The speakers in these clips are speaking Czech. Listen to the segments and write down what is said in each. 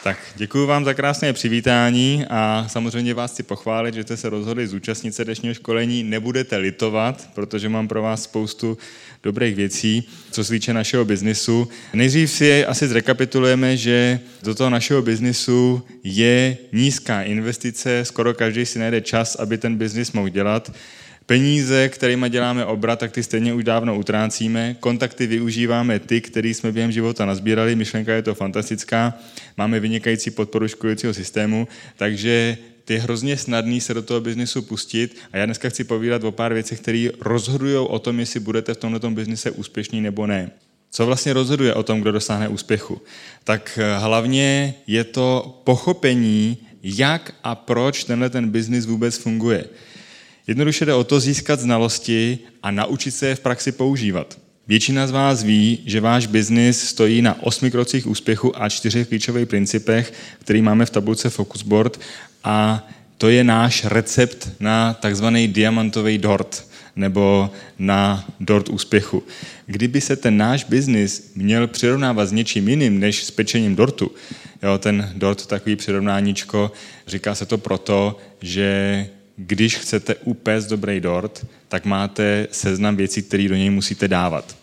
Tak děkuji vám za krásné přivítání a samozřejmě vás chci pochválit, že jste se rozhodli zúčastnit se dnešního školení. Nebudete litovat, protože mám pro vás spoustu dobrých věcí, co se týče našeho biznisu. Nejdřív si asi zrekapitulujeme, že do toho našeho biznisu je nízká investice, skoro každý si najde čas, aby ten biznis mohl dělat. Peníze, kterými děláme obrat, tak ty stejně už dávno utrácíme. Kontakty využíváme ty, který jsme během života nazbírali. Myšlenka je to fantastická. Máme vynikající podporu školicího systému, takže je hrozně snadný se do toho biznisu pustit. A já dneska chci povídat o pár věcech, které rozhodují o tom, jestli budete v tomto biznise úspěšní nebo ne. Co vlastně rozhoduje o tom, kdo dosáhne úspěchu? Tak hlavně je to pochopení, jak a proč ten biznis vůbec funguje. Jednoduše jde o to získat znalosti a naučit se je v praxi používat. Většina z vás ví, že váš biznis stojí na 8 krocích úspěchu a 4 klíčových principech, který máme v tabulce Focusboard, a to je náš recept na takzvaný diamantový dort nebo na dort úspěchu. Kdyby se ten náš biznis měl přirovnávat s něčím jiným než s pečením dortu, jo, ten dort, takový přirovnáníčko, říká se to proto, že když chcete upéct dobrý dort, tak máte seznam věcí, které do něj musíte dávat.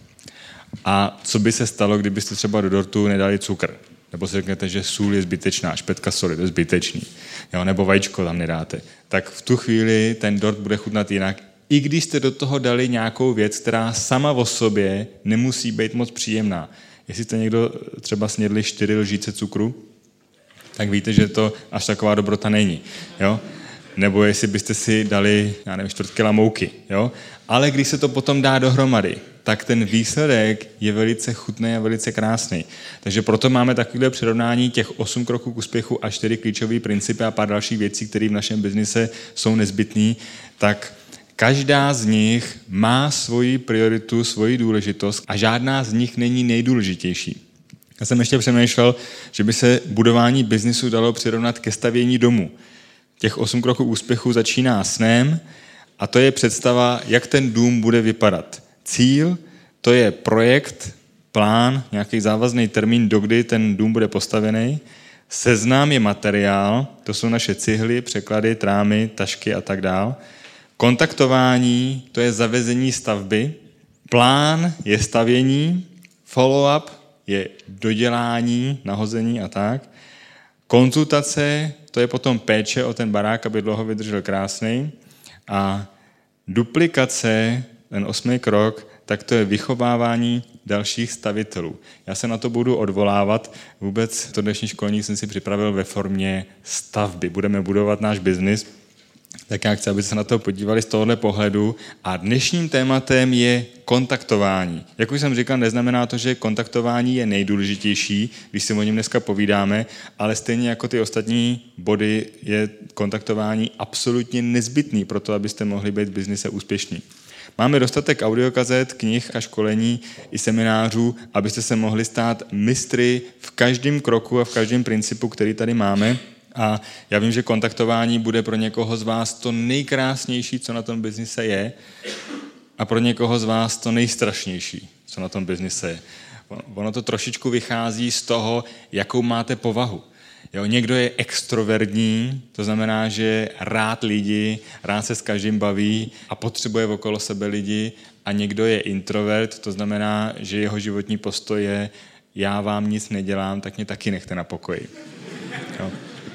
A co by se stalo, kdybyste třeba do dortu nedali cukr? Nebo si řeknete, že sůl je zbytečná, špetka soli, to je zbytečný. Jo, nebo vajíčko tam nedáte. Tak v tu chvíli ten dort bude chutnat jinak, i když jste do toho dali nějakou věc, která sama o sobě nemusí být moc příjemná. Jestli jste někdo třeba snědli 4 lžíce cukru, tak víte, že to až taková dobrota není. Jo? Nebo jestli byste si dali, 4 kila mouky. Jo? Ale když se to potom dá dohromady, tak ten výsledek je velice chutný a velice krásný. Takže proto máme takové přirovnání těch 8 kroků k úspěchu a 4 klíčové principy a pár dalších věcí, které v našem biznise jsou nezbytné. Tak každá z nich má svoji prioritu, svoji důležitost a žádná z nich není nejdůležitější. Já jsem ještě přemýšlel, že by se budování biznisu dalo přirovnat ke stavění domu. Těch 8 kroků úspěchu začíná snem a to je představa, jak ten dům bude vypadat. Cíl, to je projekt, plán, nějaký závazný termín, dokdy ten dům bude postavený. Seznam je materiál, to jsou naše cihly, překlady, trámy, tašky a tak dál. Kontaktování, to je zavezení stavby. Plán je stavění, follow-up je dodělání, nahození a tak. Konzultace, to je potom péče o ten barák, aby dlouho vydržel krásný. A duplikace, ten 8. krok, tak to je vychovávání dalších stavitelů. Já se na to budu odvolávat. Vůbec to dnešní školní jsem si připravil ve formě stavby. Budeme budovat náš biznis, tak já chci, abyste se na to podívali z tohohle pohledu. A dnešním tématem je kontaktování. Jak už jsem říkal, neznamená to, že kontaktování je nejdůležitější, když si o něm dneska povídáme, ale stejně jako ty ostatní body je kontaktování absolutně nezbytný pro to, abyste mohli být v biznise úspěšní. Máme dostatek audiokazet, knih a školení i seminářů, abyste se mohli stát mistry v každém kroku a v každém principu, který tady máme. A já vím, že kontaktování bude pro někoho z vás to nejkrásnější, co na tom biznise je, a pro někoho z vás to nejstrašnější, co na tom biznise je. Ono to trošičku vychází z toho, jakou máte povahu. Jo, někdo je extrovertní, to znamená, že rád lidi, rád se s každým baví a potřebuje okolo sebe lidi, a někdo je introvert, to znamená, že jeho životní postoj je: já vám nic nedělám, tak mě taky nechte na pokoji. Jo.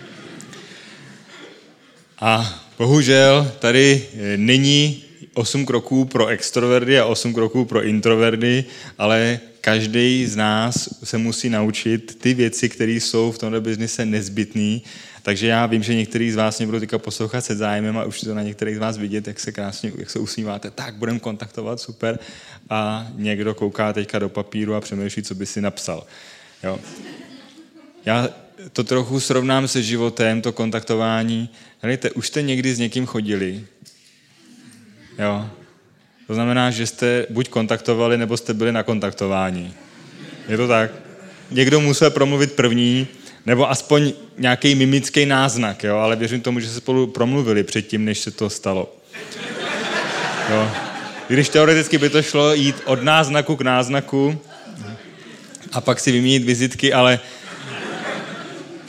A bohužel tady není 8 kroků pro extroverty a 8 kroků pro introverty, ale každý z nás se musí naučit ty věci, které jsou v tomto biznise nezbytné. Takže já vím, že některý z vás mě budou teďka poslouchat se zájmem a už to na některých z vás vidět, jak se krásně, jak se usmíváte. Tak, budeme kontaktovat, super. A někdo kouká teďka do papíru a přemýšlí, co by si napsal. Jo. Já to trochu srovnám se životem, to kontaktování. Hledajte, už jste někdy s někým chodili? Jo. To znamená, že jste buď kontaktovali, nebo jste byli na kontaktování. Je to tak? Někdo musel promluvit první, nebo aspoň nějaký mimický náznak, jo? Ale věřím tomu, že se spolu promluvili předtím, než se to stalo. Jo. Když teoreticky by to šlo jít od náznaku k náznaku a pak si vyměnit vizitky, ale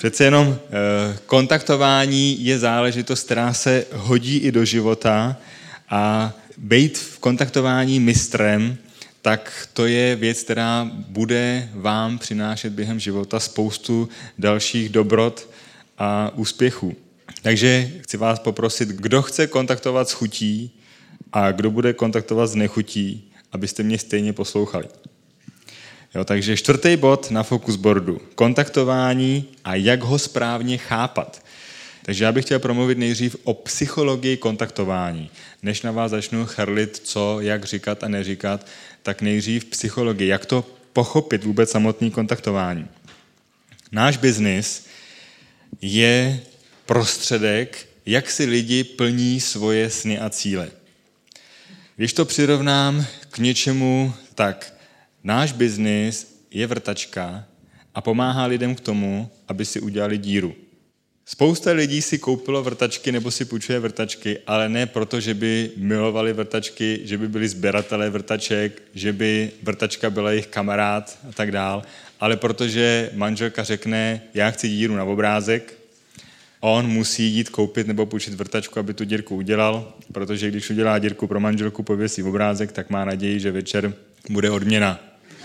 Přece jenom kontaktování je záležitost, která se hodí i do života a být v kontaktování mistrem, tak to je věc, která bude vám přinášet během života spoustu dalších dobrot a úspěchů. Takže chci vás poprosit, kdo chce kontaktovat s chutí a kdo bude kontaktovat s nechutí, abyste mě stejně poslouchali. Jo, takže 4. bod na focus boardu. Kontaktování a jak ho správně chápat. Takže já bych chtěl promluvit nejdřív o psychologii kontaktování. Než na vás začnu chrlit, co, jak říkat a neříkat, tak nejdřív psychologii. Jak to pochopit vůbec samotný kontaktování. Náš biznis je prostředek, jak si lidi plní svoje sny a cíle. Když to přirovnám k něčemu, tak náš biznis je vrtačka a pomáhá lidem k tomu, aby si udělali díru. Spousta lidí si koupilo vrtačky nebo si půjčuje vrtačky, ale ne proto, že by milovali vrtačky, že by byli sběratelé vrtaček, že by vrtačka byla jejich kamarád a tak dál, ale protože manželka řekne, já chci díru na obrázek, on musí jít koupit nebo půjčit vrtačku, aby tu dírku udělal, protože když udělá dírku pro manželku, pověsí obrázek, tak má naději, že večer bude odměna.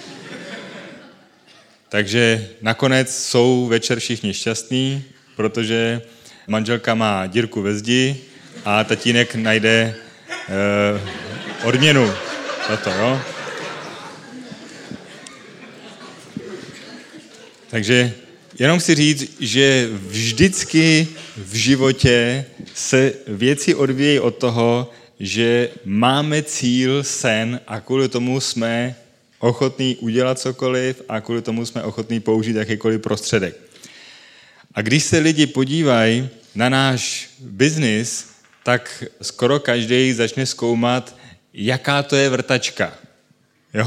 Takže nakonec jsou večer všichni šťastní, protože manželka má dírku ve zdi a tatínek najde odměnu za to, jo? Takže jenom si říct, že vždycky v životě se věci odvíjejí od toho, že máme cíl, sen a kvůli tomu jsme ochotní udělat cokoliv a kvůli tomu jsme ochotní použít jakýkoliv prostředek. A když se lidi podívají na náš biznis, tak skoro každý začne zkoumat, jaká to je vrtačka. Jo?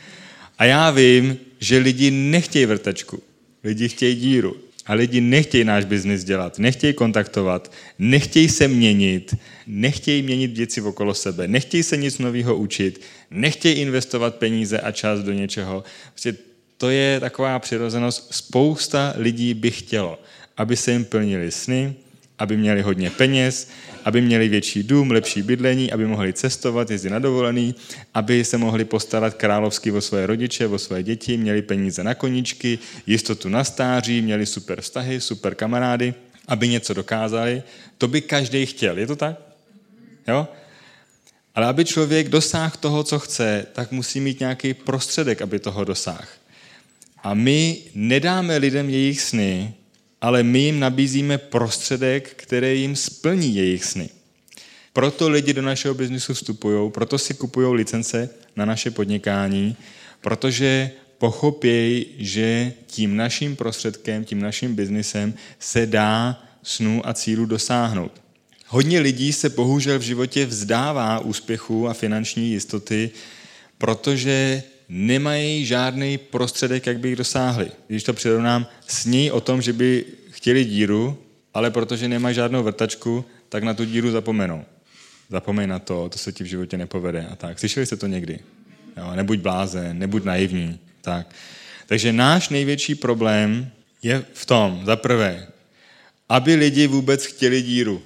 A já vím, že lidi nechtějí vrtačku, lidi chtějí díru. A lidi nechtějí náš biznis dělat, nechtějí kontaktovat, nechtějí se měnit, nechtějí měnit věci okolo sebe, nechtějí se nic nového učit, nechtějí investovat peníze a čas do něčeho. Prostě to je taková přirozenost. Spousta lidí by chtělo, aby se jim plnily sny, aby měli hodně peněz, aby měli větší dům, lepší bydlení, aby mohli cestovat, jezdit na dovolený, aby se mohli postarat královsky o svoje rodiče, o svoje děti, měli peníze na koníčky, jistotu na stáří, měli super vztahy, super kamarády, aby něco dokázali. To by každý chtěl, je to tak? Jo? Ale aby člověk dosáhl toho, co chce, tak musí mít nějaký prostředek, aby toho dosáhl. A my nedáme lidem jejich sny, ale my jim nabízíme prostředek, který jim splní jejich sny. Proto lidi do našeho biznisu vstupují, proto si kupují licence na naše podnikání, protože pochopějí, že tím naším prostředkem, tím naším biznisem se dá snů a cílů dosáhnout. Hodně lidí se bohužel v životě vzdává úspěchu a finanční jistoty, protože nemají žádný prostředek, jak by jich dosáhli. Když to přirovnám, sní o tom, že by chtěli díru, ale protože nemají žádnou vrtačku, tak na tu díru zapomenou. Zapomeň na to, to se ti v životě nepovede a tak. Slyšeli jste to někdy? Jo, nebuď blázen, nebuď naivní. Tak. Takže náš největší problém je v tom, za prvé, aby lidi vůbec chtěli díru.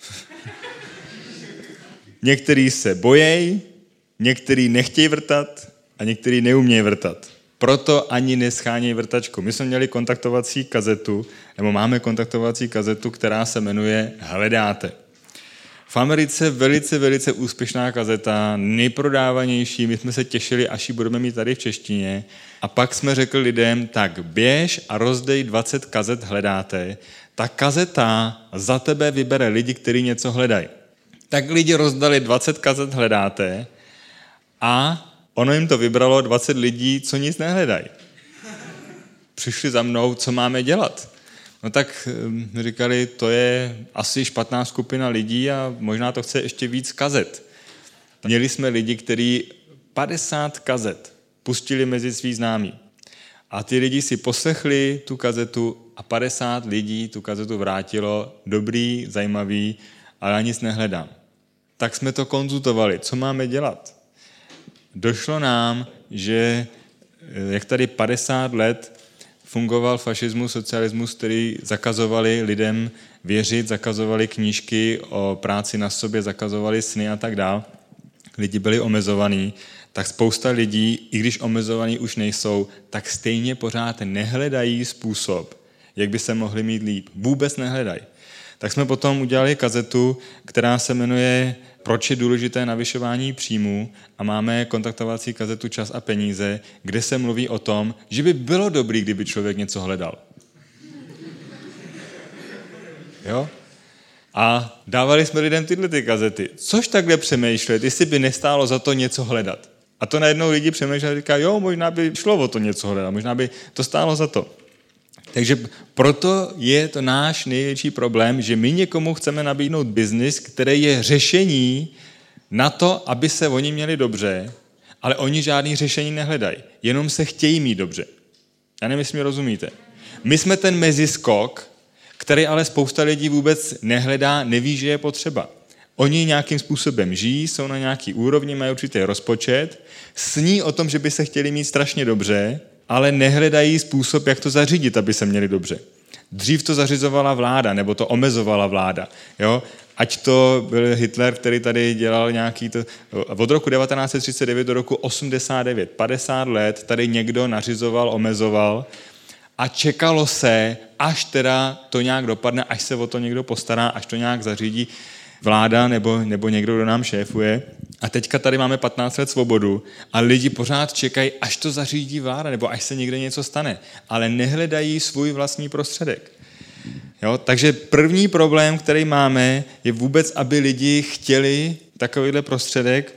Někteří se bojejí, někteří nechtějí vrtat a někteří neumějí vrtat. Proto ani neschánějí vrtačku. My jsme měli kontaktovací kazetu, nebo máme kontaktovací kazetu, která se jmenuje Hledáte. V Americe velice, velice úspěšná kazeta, nejprodávanější, my jsme se těšili, až ji budeme mít tady v češtině. A pak jsme řekli lidem, tak běž a rozdej 20 kazet Hledáte. Ta kazeta za tebe vybere lidi, kteří něco hledají. Tak lidi rozdali 20 kazet Hledáte a ono jim to vybralo 20 lidí, co nic nehledají. Přišli za mnou, co máme dělat. No tak říkali, to je asi špatná skupina lidí a možná to chce ještě víc kazet. Měli jsme lidi, kteří 50 kazet pustili mezi svý známí. A ty lidi si poslechli tu kazetu a 50 lidí tu kazetu vrátilo. Dobrý, zajímavý, ale já nic nehledám. Tak jsme to konzultovali, co máme dělat. Došlo nám, že jak tady 50 let fungoval fašismus, socialismus, který zakazovali lidem věřit, zakazovali knížky o práci na sobě, zakazovali sny a tak dál. Lidi byli omezovaní, tak spousta lidí, i když omezovaní už nejsou, tak stejně pořád nehledají způsob, jak by se mohli mít líp. Vůbec nehledají. Tak jsme potom udělali kazetu, která se jmenuje Proč je důležité navyšování příjmů a máme kontaktovací kazetu Čas a peníze, kde se mluví o tom, že by bylo dobrý, kdyby člověk něco hledal. Jo? A dávali jsme lidem tyhle ty kazety. Což takhle přemýšlet, jestli by nestálo za to něco hledat. A to najednou lidi přemýšleli a říkají, jo, možná by šlo o to něco hledat, možná by to stálo za to. Takže proto je to náš největší problém, že my někomu chceme nabídnout biznis, který je řešení na to, aby se oni měli dobře, ale oni žádný řešení nehledají. Jenom se chtějí mít dobře. Já nevím, jestli mi rozumíte. My jsme ten meziskok, který ale spousta lidí vůbec nehledá, neví, že je potřeba. Oni nějakým způsobem žijí, jsou na nějaký úrovni, mají určitý rozpočet, sní o tom, že by se chtěli mít strašně dobře, ale nehledají způsob, jak to zařídit, aby se měli dobře. Dřív to zařizovala vláda, nebo to omezovala vláda. Jo? Ať to byl Hitler, který tady dělal nějaký to... Od roku 1939 do roku 89, 50 let, tady někdo nařizoval, omezoval a čekalo se, až teda to nějak dopadne, až se o to někdo postará, až to nějak zařídí vláda nebo někdo, kdo nám šéfuje. A teďka tady máme 15 let svobodu a lidi pořád čekají, až to zařídí vláda, nebo až se někde něco stane, ale nehledají svůj vlastní prostředek. Jo? Takže první problém, který máme, je vůbec, aby lidi chtěli takovýhle prostředek.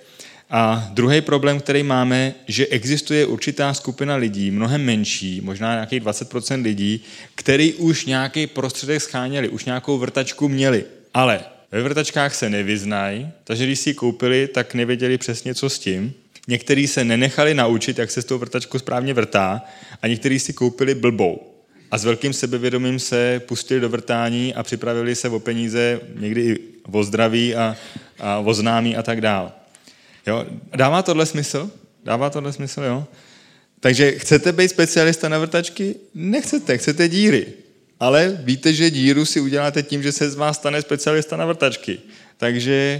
A druhý problém, který máme, že existuje určitá skupina lidí, mnohem menší, možná nějakých 20% lidí, který už nějaký prostředek scháněli, už nějakou vrtačku měli, ale ve vrtačkách se nevyznají, takže když si ji koupili, tak nevěděli přesně, co s tím. Někteří se nenechali naučit, jak se s tou vrtačkou správně vrtá a někteří si koupili blbou. A s velkým sebevědomím se pustili do vrtání a připravili se o peníze, někdy i o zdraví a o známí a tak dál. Jo? Dává tohle smysl? Dává tohle smysl, jo? Takže chcete být specialista na vrtačky? Nechcete, chcete díry. Ale víte, že díru si uděláte tím, že se z vás stane specialista na vrtačky. Takže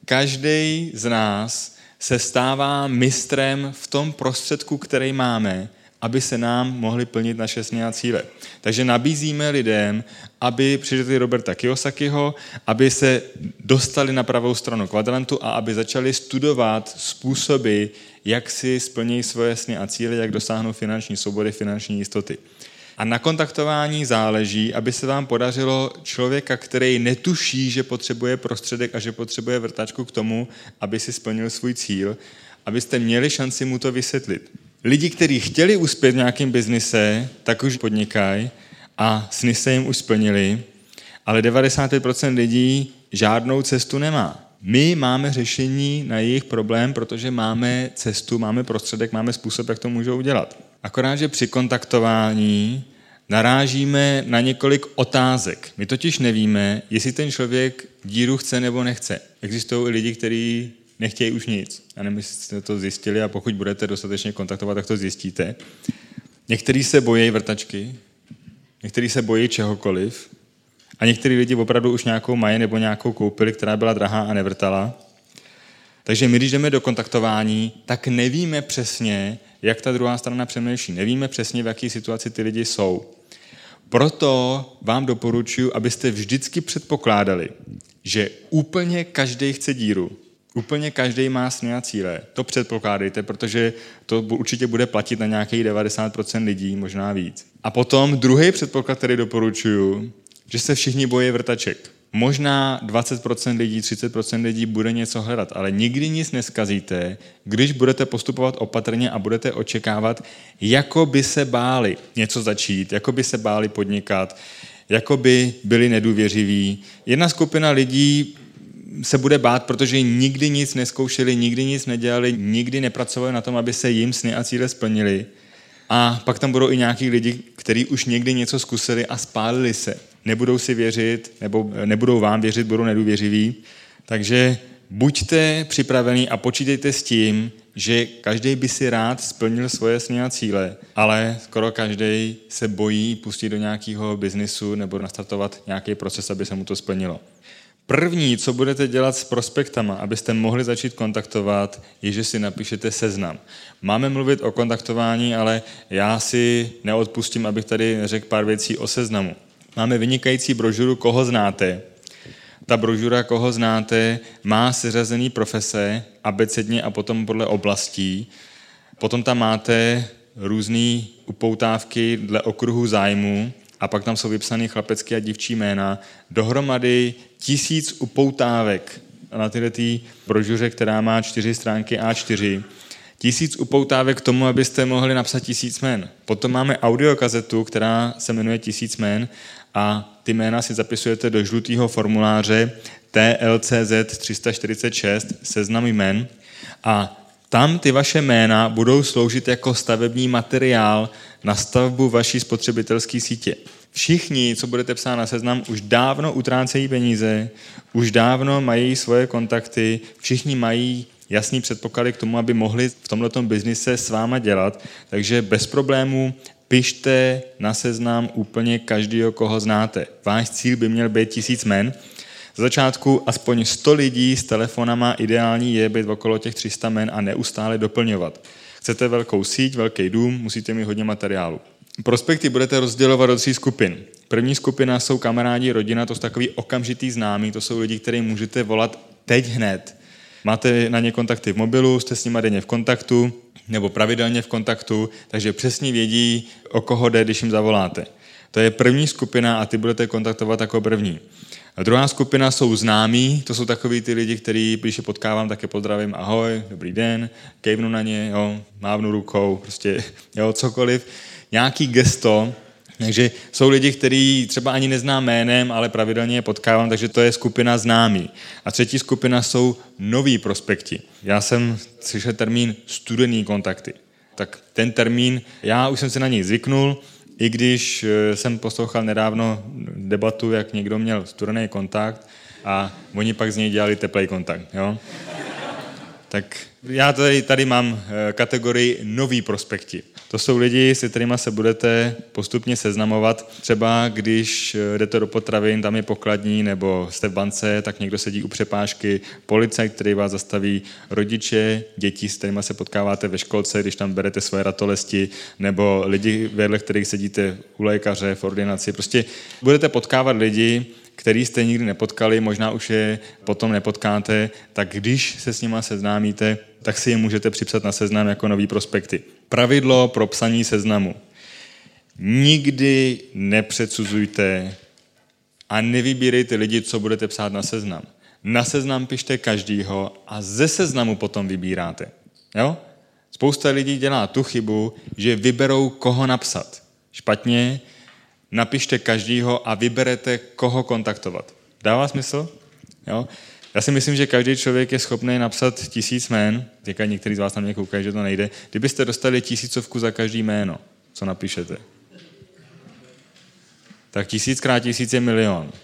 každý z nás se stává mistrem v tom prostředku, který máme, aby se nám mohly plnit naše sny a cíle. Takže nabízíme lidem, aby přečetli Roberta Kiyosakiho, aby se dostali na pravou stranu kvadrantu a aby začali studovat způsoby, jak si splní svoje sny a cíle, jak dosáhnou finanční svobody, finanční jistoty. A na kontaktování záleží, aby se vám podařilo člověka, který netuší, že potřebuje prostředek a že potřebuje vrtačku k tomu, aby si splnil svůj cíl, abyste měli šanci mu to vysvětlit. Lidi, kteří chtěli uspět v nějakém biznise, tak už podnikají a sny se jim už splnili, ale 95% lidí žádnou cestu nemá. My máme řešení na jejich problém, protože máme cestu, máme prostředek, máme způsob, jak to můžou udělat. Akorát, že při kontaktování narážíme na několik otázek. My totiž nevíme, jestli ten člověk díru chce nebo nechce. Existují i lidi, kteří nechtějí už nic. Já nevím, jestli jste to zjistili a pokud budete dostatečně kontaktovat, tak to zjistíte. Někteří se bojí vrtačky, někteří se bojí čehokoliv a někteří lidi opravdu už nějakou mají nebo nějakou koupili, která byla drahá a nevrtala. Takže my, když jdeme do kontaktování, tak nevíme přesně, jak ta druhá strana přemýšlí. Nevíme přesně, v jaké situaci ty lidi jsou. Proto vám doporučuji, abyste vždycky předpokládali, že úplně každý chce díru. Úplně každý má sny a cíle. To předpokládejte, protože to určitě bude platit na nějakých 90% lidí, možná víc. A potom druhý předpoklad, který doporučuji, že se všichni bojí vrtaček. Možná 20% lidí, 30% lidí bude něco hledat, ale nikdy nic neskazíte, když budete postupovat opatrně a budete očekávat, jako by se báli něco začít, jako by se báli podnikat, jako by byli nedůvěřiví. Jedna skupina lidí se bude bát, protože nikdy nic neskoušeli, nikdy nic nedělali, nikdy nepracovali na tom, aby se jim sny a cíle splnili. A pak tam budou i nějaký lidi, kteří už někdy něco zkusili a spálili se. Nebudou si věřit, nebo nebudou vám věřit, budou nedůvěřiví. Takže Buďte připravení a počítejte s tím, že každý by si rád splnil svoje sny a cíle, ale skoro každý se bojí pustit do nějakého biznisu nebo nastartovat nějaký proces, aby se mu to splnilo. První, co budete dělat s prospektama, abyste mohli začít kontaktovat, je, že si napíšete seznam. Máme mluvit o kontaktování, ale já si neodpustím, abych tady řekl pár věcí o seznamu. Máme vynikající brožuru Koho znáte. Ta brožura Koho znáte má seřazený profese abecedně a potom podle oblastí. Potom tam máte různé upoutávky dle okruhu zájmu a pak tam jsou vypsané chlapecké a dívčí jména. Dohromady 1000 upoutávek na této brožuře, která má 4 stránky A4. 1000 upoutávek k tomu, abyste mohli napsat 1000 jmen. Potom máme audiokazetu, která se jmenuje 1000 jmen a ty jména si zapisujete do žlutého formuláře TLCZ 346, seznam jmen, a tam ty vaše jména budou sloužit jako stavební materiál na stavbu vaší spotřebitelské sítě. Všichni, co budete psát na seznam, už dávno utrácejí peníze, už dávno mají svoje kontakty, všichni mají jasný předpoklady k tomu, aby mohli v tomhletom biznise s váma dělat, takže bez problémů pište na seznam úplně každýho, koho znáte. Váš cíl by měl být 1000 jmen. Z začátku aspoň 100 lidí s telefonama, ideální je být okolo těch 300 jmen a neustále doplňovat. Chcete velkou síť, velký dům, musíte mít hodně materiálu. Prospekty budete rozdělovat do 3 skupin. První skupina jsou kamarádi, rodina, to jsou takový okamžitý známí, to jsou lidi, kterým můžete volat teď hned. Máte na ně kontakty v mobilu, jste s nimi denně v kontaktu nebo pravidelně v kontaktu, takže přesně vědí, o koho jde, když jim zavoláte. To je první skupina a ty budete kontaktovat jako první. A druhá skupina jsou známí, to jsou takový ty lidi, který, když je potkávám, tak je pozdravím, ahoj, dobrý den, kejvnu na ně, jo, mávnu rukou, prostě jo, cokoliv, nějaký gesto. Takže jsou lidi, kteří třeba ani neznám jménem, ale pravidelně je potkávám, takže to je skupina známí. A třetí skupina jsou noví prospekti. Já jsem slyšel termín studený kontakty. Tak ten termín, já už jsem se na něj zvyknul, i když jsem poslouchal nedávno debatu, jak někdo měl studený kontakt a oni pak z něj dělali teplej kontakt. Jo? Tak já tady mám kategorii noví prospekti. To jsou lidi, se kterými se budete postupně seznamovat. Třeba když jdete do potravin, tam je pokladní, nebo jste v bance, tak někdo sedí u přepážky, policajt, který vás zastaví, rodiče, děti, s kterými se potkáváte ve školce, když tam berete svoje ratolesti, nebo lidi, vedle kterých sedíte u lékaře v ordinaci. Prostě budete potkávat lidi, který jste nikdy nepotkali, možná už je potom nepotkáte, tak když se s nima seznámíte, tak si je můžete připsat na seznam jako nový prospekty. Pravidlo pro psaní seznamu. Nikdy nepředsuzujte a nevybírejte lidi, co budete psát na seznam. Na seznam pište každýho a ze seznamu potom vybíráte. Jo? Spousta lidí dělá tu chybu, že vyberou, koho napsat. Špatně. Napište každýho a vyberete, koho kontaktovat. Dává smysl? Jo? Já si myslím, že každý člověk je schopný napsat 1000 jmén. Teďka některý z vás na mě koukají, že to nejde. Kdybyste dostali 1000 za každý jméno, co napíšete? Tak 1000 krát 1000 je 1 000 000.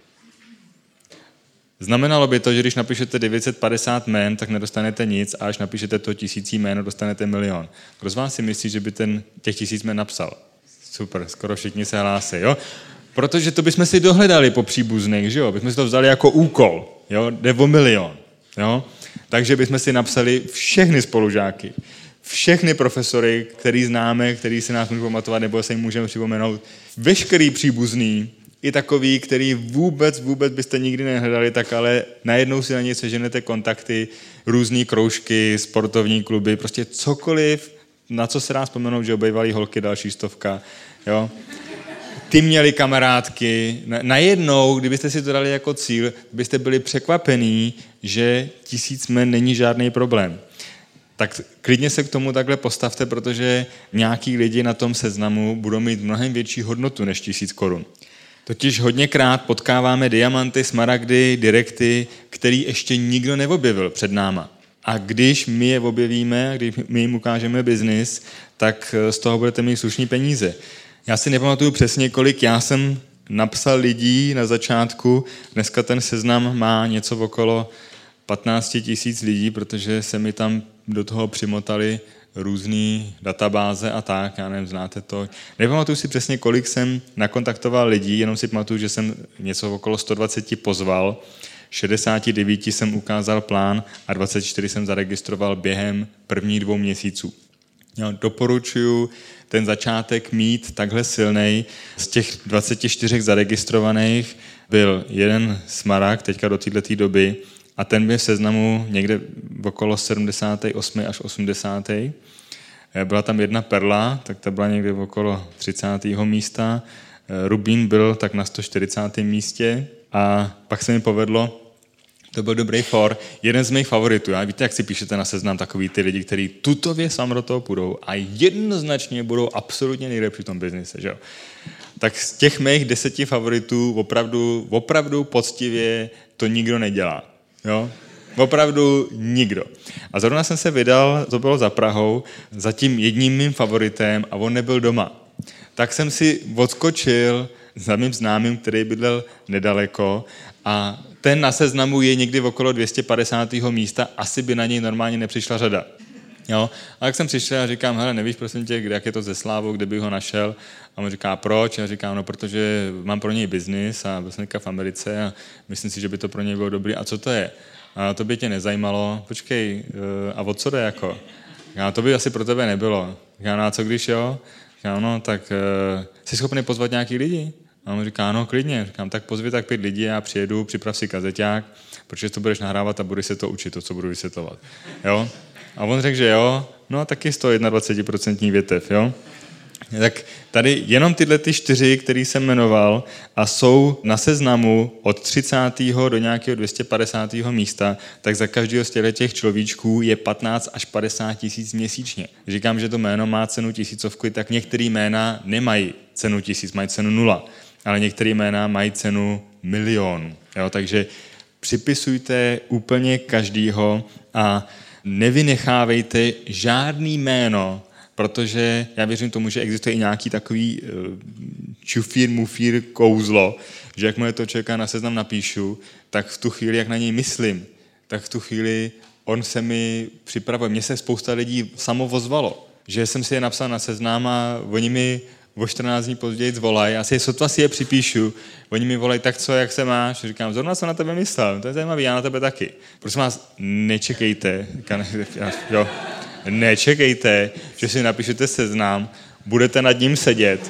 Znamenalo by to, že když napíšete 950 jmén, tak nedostanete nic a až napíšete to 1000 jméno, dostanete 1 000 000. Kdo z vás si myslí, že by těch 1000 jmén napsal? Super, skoro všichni se hlásí, jo? Protože to bychom si dohledali po příbuzných, že jo? Bychom si to vzali jako úkol, jo? Jde o 1 000 000, jo? Takže bychom si napsali všechny spolužáky, všechny profesory, který známe, který si nás můžou pamatovat, nebo se jim můžeme připomenout, veškerý příbuzný, i takový, který vůbec byste nikdy nehledali, tak ale najednou si na něj seženete kontakty, různý kroužky, sportovní kluby, prostě cokoliv, na co se dá vzpomenout, že obejvaly holky další 100, jo. Ty měli kamarádky. Najednou, kdybyste si to dali jako cíl, byste byli překvapení, že 1000 jmen není žádný problém. Tak klidně se k tomu takhle postavte, protože nějaký lidi na tom seznamu budou mít mnohem větší hodnotu než 1000 korun. Totiž hodněkrát potkáváme diamanty, smaragdy, direkty, který ještě nikdo neobjevil před náma. A když my je objevíme, když my jim ukážeme biznis, tak z toho budete mít slušný peníze. Já si nepamatuju přesně, kolik já jsem napsal lidí na začátku. Dneska ten seznam má něco okolo 15 000 lidí, protože se mi tam do toho přimotali různý databáze a tak, já nevím, znáte to. Nepamatuju si přesně, kolik jsem nakontaktoval lidí, jenom si pamatuju, že jsem něco okolo 120 pozval, 69 jsem ukázal plán a 24 jsem zaregistroval během prvních 2 měsíců. Jo, doporučuji ten začátek mít takhle silnej. Z těch 24 zaregistrovaných byl jeden smaragd teďka do této doby a ten byl v seznamu někde okolo 78. až 80. Byla tam jedna perla, tak ta byla někde okolo 30. místa. Rubín byl tak na 140. místě a pak se mi povedlo, to byl dobrý for, jeden z mých favoritů. Já víte, jak si píšete na seznam takový ty lidi, kteří tutově sám do toho půjdou a jednoznačně budou absolutně nejlepší v tom biznise, že jo? Tak z těch mých 10 favoritů opravdu poctivě to nikdo nedělá, jo? Opravdu nikdo. A zrovna jsem se vydal, to bylo za Prahou, za tím jedním mým favoritem a on nebyl doma. Tak jsem si odskočil za mým známým, který bydlel nedaleko a ten na seznamu je někdy okolo 250. místa, asi by na něj normálně nepřišla řada. Jo? A tak jsem přišel a říkám, hele, nevíš prosím tě, jak je to se Slávou, kde bych ho našel? A on říká, proč? Já říkám, no protože mám pro něj biznis a byl jsem v Americe a myslím si, že by to pro něj bylo dobrý. A co to je? A to by tě nezajímalo. Počkej, a o co jde jako? A to by asi pro tebe nebylo. Říkám, no a co když jo? Říkám, no tak jsi schopný pozvat nějaký lidi? A on říká, no klidně. Říkám, tak pozvi tak 5 lidí, já přijedu, připrav si kazeťák, protože to budeš nahrávat a budeš se to učit, to, co budu vysvětlovat. Jo? A on řekl, že jo, no taky 121% větev, jo? Tak tady jenom tyhle 4, který jsem jmenoval a jsou na seznamu od 30. do nějakého 250. místa, tak za každého z těch človíčků je 15 až 50 tisíc měsíčně. Říkám, že to jméno má cenu 1000, tak některé jména nemají cenu 1000, mají cenu 0, ale některé jména mají cenu 1 000 000. Jo? Takže připisujte úplně každýho a nevynechávejte žádný jméno, protože já věřím tomu, že existuje i nějaký takový čufír, mufír kouzlo, že jakmile to člověka na seznam napíšu, tak v tu chvíli, jak na něj myslím, tak v tu chvíli on se mi připravuje. Mně se spousta lidí samo ozvalo, že jsem si je napsal na seznam a oni mi o 14 dní později volají, sotva si je připíšu, oni mi volají, tak co, jak se máš? Říkám, zrovna jsem na tebe myslel, to je zajímavý, já na tebe taky. Prosím vás, nečekejte, jo, nečekejte, že si napíšete seznam, budete nad ním sedět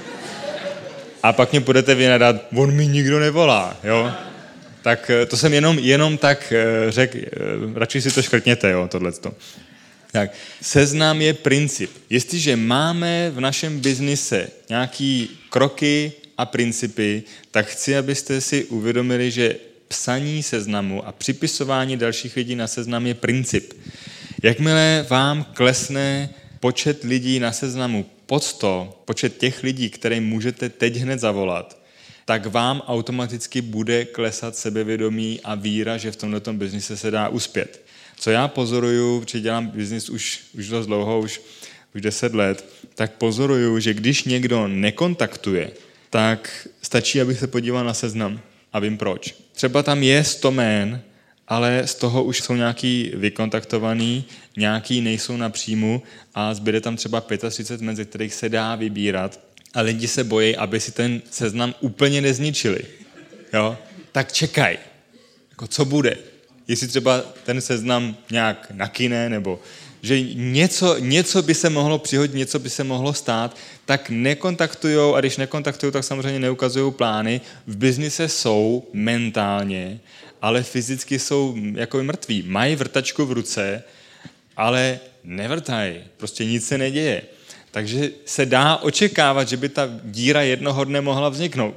a pak mě budete vynadat, on mi nikdo nevolá, jo? Tak to jsem jenom tak řekl, radši si to škrtněte, jo, tohleto. Tak, seznam je princip. Jestliže máme v našem biznise nějaký kroky a principy, tak chci, abyste si uvědomili, že psaní seznamu a připisování dalších lidí na seznam je princip. Jakmile vám klesne počet lidí na seznamu pod 100, počet těch lidí, které můžete teď hned zavolat, tak vám automaticky bude klesat sebevědomí a víra, že v tomto biznise se dá uspět. Co já pozoruju, protože dělám biznis už dost dlouho, už 10 let, tak pozoruju, že když někdo nekontaktuje, tak stačí, abych se podíval na seznam a vím proč. Třeba tam je 100 jmén, ale z toho už jsou nějaký vykontaktovaný, nějaký nejsou na příjmu a zbyde tam třeba 35 jmen, ze kterých se dá vybírat a lidi se bojí, aby si ten seznam úplně nezničili. Jo? Tak čekaj, jako co bude? Jestli třeba ten seznam nějak nakyne, nebo že něco by se mohlo přihodit, něco by se mohlo stát, tak nekontaktujou a když nekontaktujou, tak samozřejmě neukazují plány. V biznise jsou mentálně, ale fyzicky jsou jako mrtví. Mají vrtačku v ruce, ale nevrtají. Prostě nic se neděje. Takže se dá očekávat, že by ta díra jednoho dne mohla vzniknout.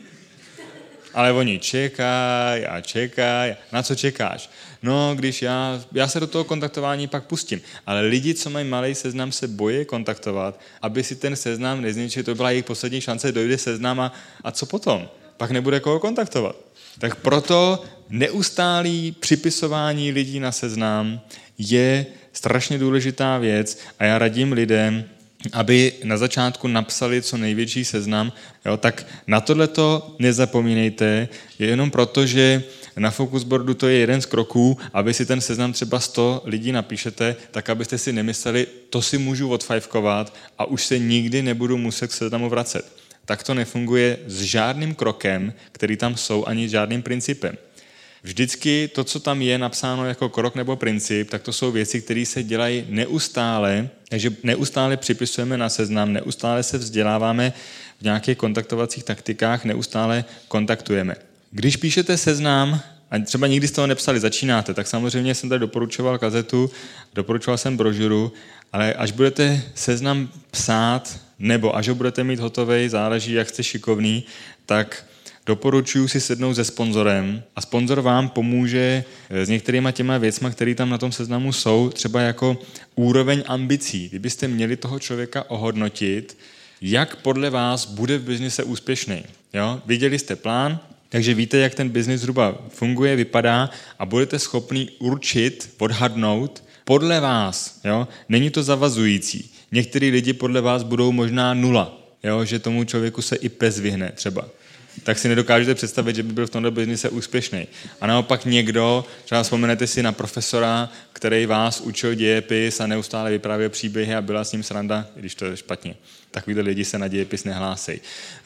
Ale oni čekají a čekají. Na co čekáš? No, když já se do toho kontaktování pak pustím. Ale lidi, co mají malý seznam, se bojí kontaktovat, aby si ten seznam nezničil. To byla jejich poslední šance, dojde seznam a co potom? Pak nebude koho kontaktovat. Tak proto neustálý připisování lidí na seznam je strašně důležitá věc a já radím lidem, aby na začátku napsali co největší seznam, jo, tak na tohleto nezapomínejte, jenom proto, že na Focusboardu to je jeden z kroků, aby si ten seznam třeba 100 lidí napíšete, tak abyste si nemysleli, to si můžu odfajfkovat a už se nikdy nebudu muset k seznamu vracet. Tak to nefunguje s žádným krokem, který tam jsou, ani žádným principem. Vždycky to, co tam je napsáno jako krok nebo princip, tak to jsou věci, které se dělají neustále, takže neustále připisujeme na seznam, neustále se vzděláváme v nějakých kontaktovacích taktikách, neustále kontaktujeme. Když píšete seznam, a třeba nikdy jste ho nepsali, začínáte, tak samozřejmě jsem tady doporučoval kazetu, doporučoval jsem brožuru, ale až budete seznam psát, nebo až ho budete mít hotovej, záleží, jak jste šikovný, tak doporučuji si sednout se sponzorem a sponzor vám pomůže s některýma těma věcma, které tam na tom seznamu jsou, třeba jako úroveň ambicí. Kdybyste měli toho člověka ohodnotit, jak podle vás bude v biznise úspěšný. Jo? Viděli jste plán, takže víte, jak ten biznis zhruba funguje, vypadá a budete schopni určit, odhadnout podle vás. Jo? Není to zavazující. Některý lidi podle vás budou možná 0, jo? Že tomu člověku se i pes vyhne třeba. Tak si nedokážete představit, že by byl v tomto biznise úspěšný. A naopak někdo, třeba vzpomenete si na profesora, který vás učil dějepis a neustále vyprávěl příběhy a byla s ním sranda, když to je špatně. Takovýhle lidi se na dějepis nehlásejí.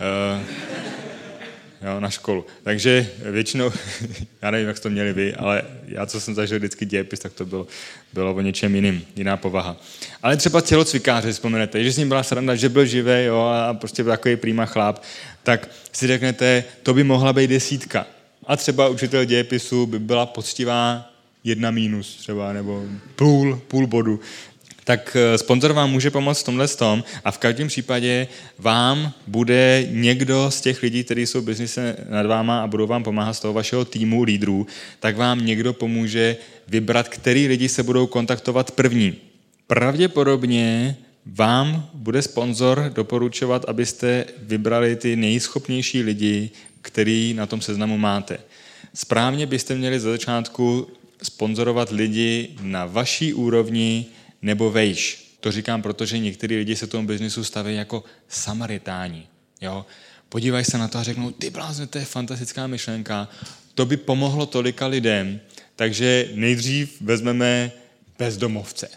Jo, na školu. Takže většinou, já nevím, jak to měli vy, ale já, co jsem zažil vždycky dějepis, tak to bylo o něčem jiným, jiná povaha. Ale třeba tělocvikáře, vzpomenete, že s ním byla sranda, že byl živý, jo, a prostě byl takový prýma chlap, tak si řeknete, to by mohla být 10. A třeba učitel dějepisu by byla poctivá 1- třeba, nebo půl bodu. Tak sponzor vám může pomoct v tomhle tom a v každém případě vám bude někdo z těch lidí, kteří jsou v biznise nad váma a budou vám pomáhat z toho vašeho týmu lídrů, tak vám někdo pomůže vybrat, který lidi se budou kontaktovat první. Pravděpodobně vám bude sponzor doporučovat, abyste vybrali ty nejschopnější lidi, který na tom seznamu máte. Správně byste měli za začátku sponzorovat lidi na vaší úrovni nebo vejš. To říkám, protože některý lidi se tomu biznisu staví jako samaritáni. Jo? Podívají se na to a řeknou, ty blázne, to je fantastická myšlenka, to by pomohlo tolika lidem, takže nejdřív vezmeme bezdomovce.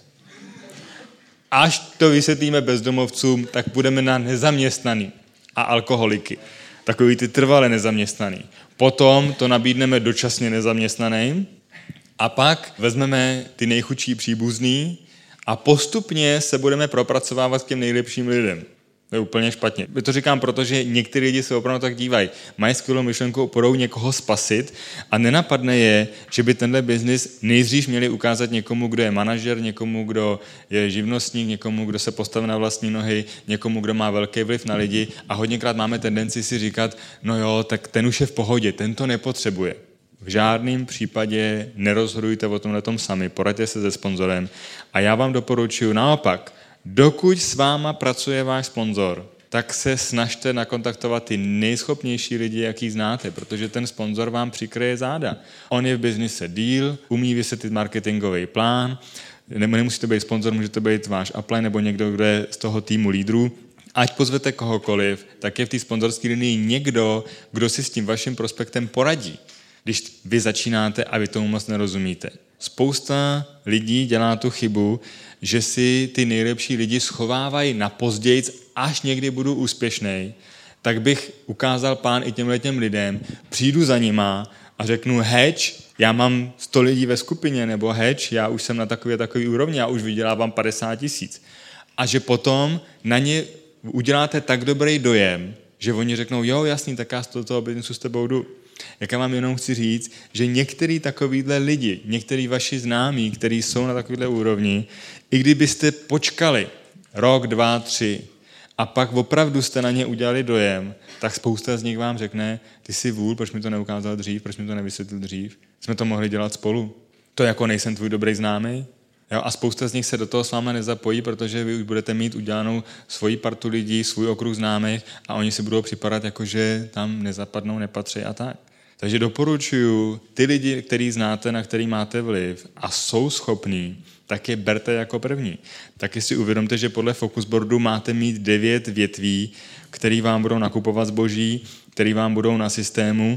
Až to vysvětlíme bezdomovcům, tak budeme na nezaměstnaný a alkoholiky. Takový ty trvale nezaměstnaný. Potom to nabídneme dočasně nezaměstnaným a pak vezmeme ty nejchudší příbuzný a postupně se budeme propracovávat k těm nejlepším lidem. To je úplně špatně. To říkám, protože někteří lidi se opravdu tak dívají. Mají skvělou myšlenku, půjdou někoho spasit a nenapadne je, že by tenhle biznis nejdřív měli ukázat někomu, kdo je manažer, někomu, kdo je živnostník, někomu, kdo se postaví na vlastní nohy, někomu, kdo má velký vliv na lidi a hodněkrát máme tendenci si říkat, no jo, tak ten už je v pohodě, ten to nepotřebuje. V žádném případě nerozhodujte o tomhletom sami, poraďte se se sponzorem a já vám doporučuji naopak, dokud s váma pracuje váš sponzor, tak se snažte nakontaktovat ty nejschopnější lidi, jaký znáte, protože ten sponzor vám přikryje záda. On je v biznise díl, umí vysvětlit marketingový plán, nemusíte být sponzor, můžete být váš upline nebo někdo, kdo je z toho týmu lídrů. Ať pozvete kohokoliv, tak je v té sponzorské linii někdo, kdo si s tím vaším prospektem poradí, když vy začínáte a vy tomu moc nerozumíte. Spousta lidí dělá tu chybu, že si ty nejlepší lidi schovávají na pozdějc, až někdy budu úspěšnej, tak bych ukázal plán i těmhletěm lidem, přijdu za nima a řeknu, heč, já mám 100 lidí ve skupině, nebo heč, já už jsem na takový úrovni, já už vydělávám 50 000. A že potom na ně uděláte tak dobrý dojem, že oni řeknou, jo, jasný, tak já z toho biznesu s tebou jdu. Jak já vám jenom chci říct, že některý takovýhle lidi, některý vaši známí, kteří jsou na takovýhle úrovni, i kdybyste počkali rok, 2, 3 a pak opravdu jste na ně udělali dojem, tak spousta z nich vám řekne, ty jsi vůl, proč mi to neukázal dřív, proč mi to nevysvětlil dřív, jsme to mohli dělat spolu. To jako nejsem tvůj dobrý známý. Jo, a spousta z nich se do toho s váma nezapojí, protože vy už budete mít udělanou svoji partu lidí, svůj okruh známých a oni si budou připadat jako, že tam nezapadnou, nepatří a tak. Takže doporučuji ty lidi, který znáte, na který máte vliv a jsou schopní, tak je berte jako první. Taky si uvědomte, že podle Focusboardu máte mít 9 větví, který vám budou nakupovat zboží, který vám budou na systému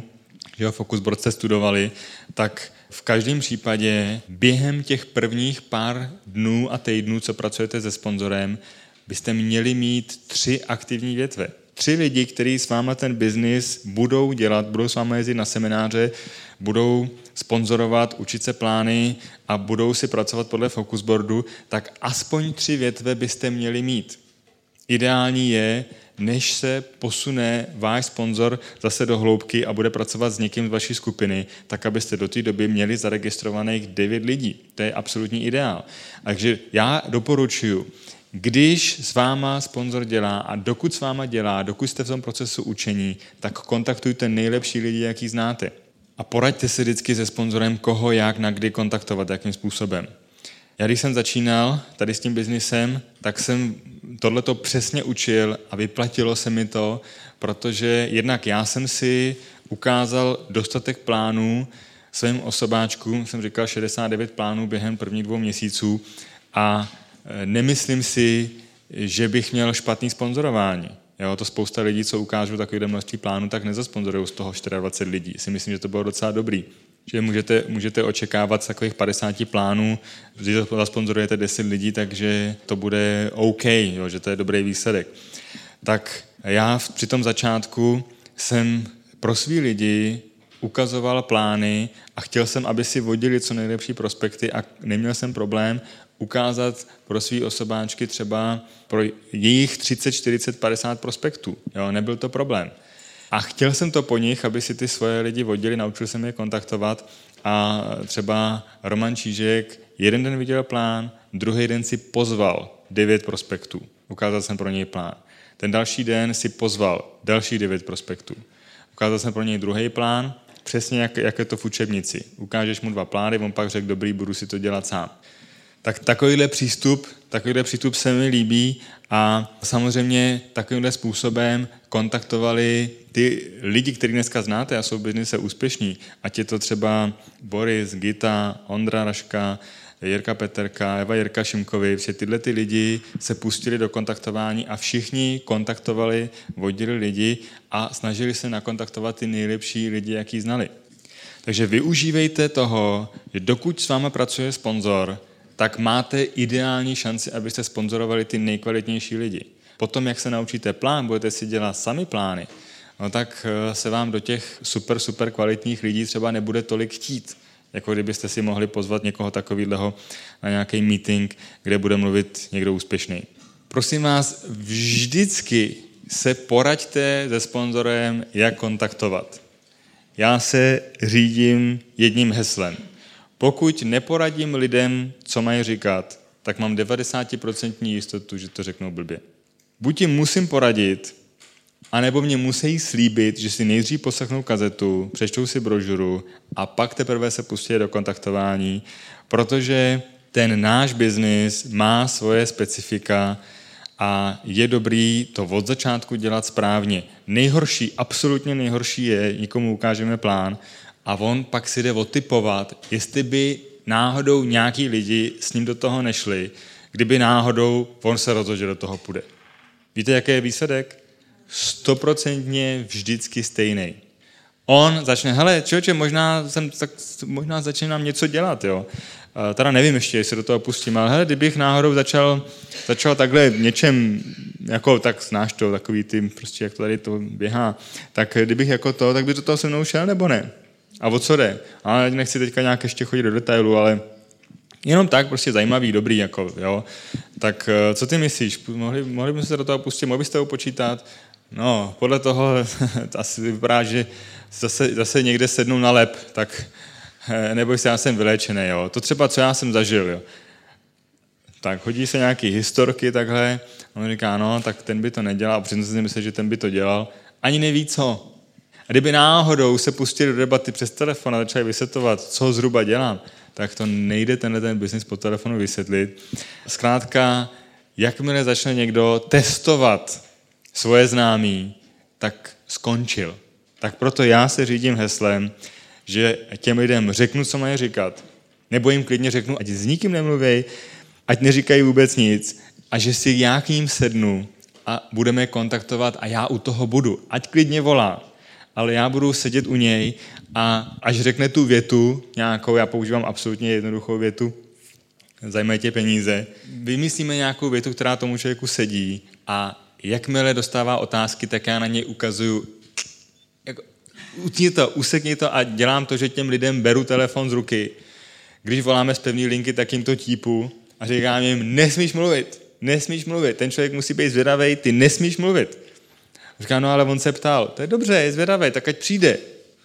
že jo, Focus Board jste studovali, tak v každém případě během těch prvních pár dnů a týdnů, co pracujete se sponzorem, byste měli mít 3 aktivní větve. 3 lidi, kteří s váma ten biznis budou dělat, budou s váma jezdit na semináře, budou sponzorovat, učit se plány a budou si pracovat podle Focus Boardu, tak aspoň 3 větve byste měli mít. Ideální je, než se posune váš sponzor zase do hloubky a bude pracovat s někým z vaší skupiny, tak abyste do té doby měli zaregistrovaných 9 lidí. To je absolutní ideál. Takže já doporučuji, když s váma sponzor dělá a dokud s váma dělá, dokud jste v tom procesu učení, tak kontaktujte nejlepší lidi, jaký znáte. A poraďte si vždycky se sponzorem, koho, jak, na kdy kontaktovat, jakým způsobem. Já když jsem začínal tady s tím biznisem, tak jsem tohleto přesně učil a vyplatilo se mi to, protože jednak já jsem si ukázal dostatek plánů svým osobáčkům, jsem říkal 69 plánů během prvních 2 měsíců a nemyslím si, že bych měl špatný sponzorování. Jo, to spousta lidí, co ukážou takové množství plánů, tak nezasponzorují z toho 24 lidí. Si myslím, že to bylo docela dobrý. Že můžete očekávat z takových 50 plánů, když zasponzorujete 10 lidí, takže to bude OK, jo, že to je dobrý výsledek. Tak já při tom začátku jsem pro svý lidi ukazoval plány a chtěl jsem, aby si vodili co nejlepší prospekty a neměl jsem problém ukázat pro svý osobáčky třeba pro jejich 30, 40, 50 prospektů. Jo, nebyl to problém. A chtěl jsem to po nich, aby si ty svoje lidi vodili, naučil jsem je kontaktovat a třeba Roman Čížek jeden den viděl plán, druhý den si pozval 9 prospektů. Ukázal jsem pro něj plán. Ten další den si pozval další 9 prospektů. Ukázal jsem pro něj druhý plán, přesně jak je to v učebnici. Ukážeš mu 2 plány, on pak řekl, dobrý, budu si to dělat sám. Tak takovýhle přístup se mi líbí a samozřejmě takovýmhle způsobem kontaktovali ty lidi, který dneska znáte a jsou v biznise úspěšní, ať je to třeba Boris, Gita, Ondra Raška, Jirka Peterka, Eva Jirka Šimkovi, vše tyhle ty lidi se pustili do kontaktování a všichni kontaktovali, vodili lidi a snažili se nakontaktovat ty nejlepší lidi, jaký znali. Takže využívejte toho, že dokud s váma pracuje sponzor, tak máte ideální šanci, abyste sponzorovali ty nejkvalitnější lidi. Potom, jak se naučíte plán, budete si dělat sami plány, no tak se vám do těch super kvalitních lidí třeba nebude tolik chtít, jako kdybyste si mohli pozvat někoho takového na nějaký meeting, kde bude mluvit někdo úspěšný. Prosím vás, vždycky se poraďte se sponzorem, jak kontaktovat. Já se řídím jedním heslem. Pokud neporadím lidem, co mají říkat, tak mám 90% jistotu, že to řeknou blbě. Buď jim musím poradit, anebo mě musí slíbit, že si nejdřív poslechnou kazetu, přečtou si brožuru a pak teprve se pustí do kontaktování, protože ten náš biznis má svoje specifika a je dobrý to od začátku dělat správně. Absolutně nejhorší je, nikomu ukážeme plán a on pak si jde odtypovat, jestli by náhodou nějaký lidi s ním do toho nešli, kdyby náhodou on se rozhodl, že do toho půjde. Víte, jaký je výsledek? 100% vždycky stejný. On začne, hele, člověče, možná začínám něco dělat, jo. Teda nevím ještě, jestli do toho pustím, ale hele, kdybych náhodou začal takhle něčem, jako tak znáš to, takový ty, prostě jak to tady to běhá, tak kdybych jako to, tak by do toho se mnou šel, nebo ne? A o co jde? Ale nechci teďka nějak ještě chodit do detailu, ale jenom tak, prostě zajímavý, dobrý, jako, jo. Tak co ty myslíš? Mohli bychom se do toho pustit, mohli byste ho počítat? No, podle toho asi vypadá, že zase někde sednu na lep, tak neboj se, já jsem vyléčený, jo. To třeba, co já jsem zažil, jo. Tak hodí se nějaký historky takhle, on říká, no, tak ten by to nedělal, protože si myslel, že ten by to dělal, ani neví co. A kdyby náhodou se pustili do debaty přes telefon a začali vysvětlovat, co zhruba dělám, tak to nejde ten biznis po telefonu vysvětlit. Zkrátka, jakmile začne někdo testovat svoje známí, tak skončil. Tak proto já se řídím heslem, že těm lidem řeknu, co mají říkat, nebo jim klidně řeknu, ať s nikým nemluví, ať neříkají vůbec nic a že si já k ním sednu a budeme kontaktovat a já u toho budu. Ať klidně volá. ale já budu sedět u něj a až řekne tu větu nějakou, já používám absolutně jednoduchou větu, zajímají tě peníze, vymyslíme nějakou větu, která tomu člověku sedí a jakmile dostává otázky, tak já na něj ukazuju, jako, utni to, usekni to a dělám to, že těm lidem beru telefon z ruky. Když voláme z pevné linky, tak jim to típu a říkám jim, nesmíš mluvit, ten člověk musí být zvědavej, ty nesmíš mluvit. Říkám, no ale on se ptal, to je dobře, je zvědavej, tak ať přijde.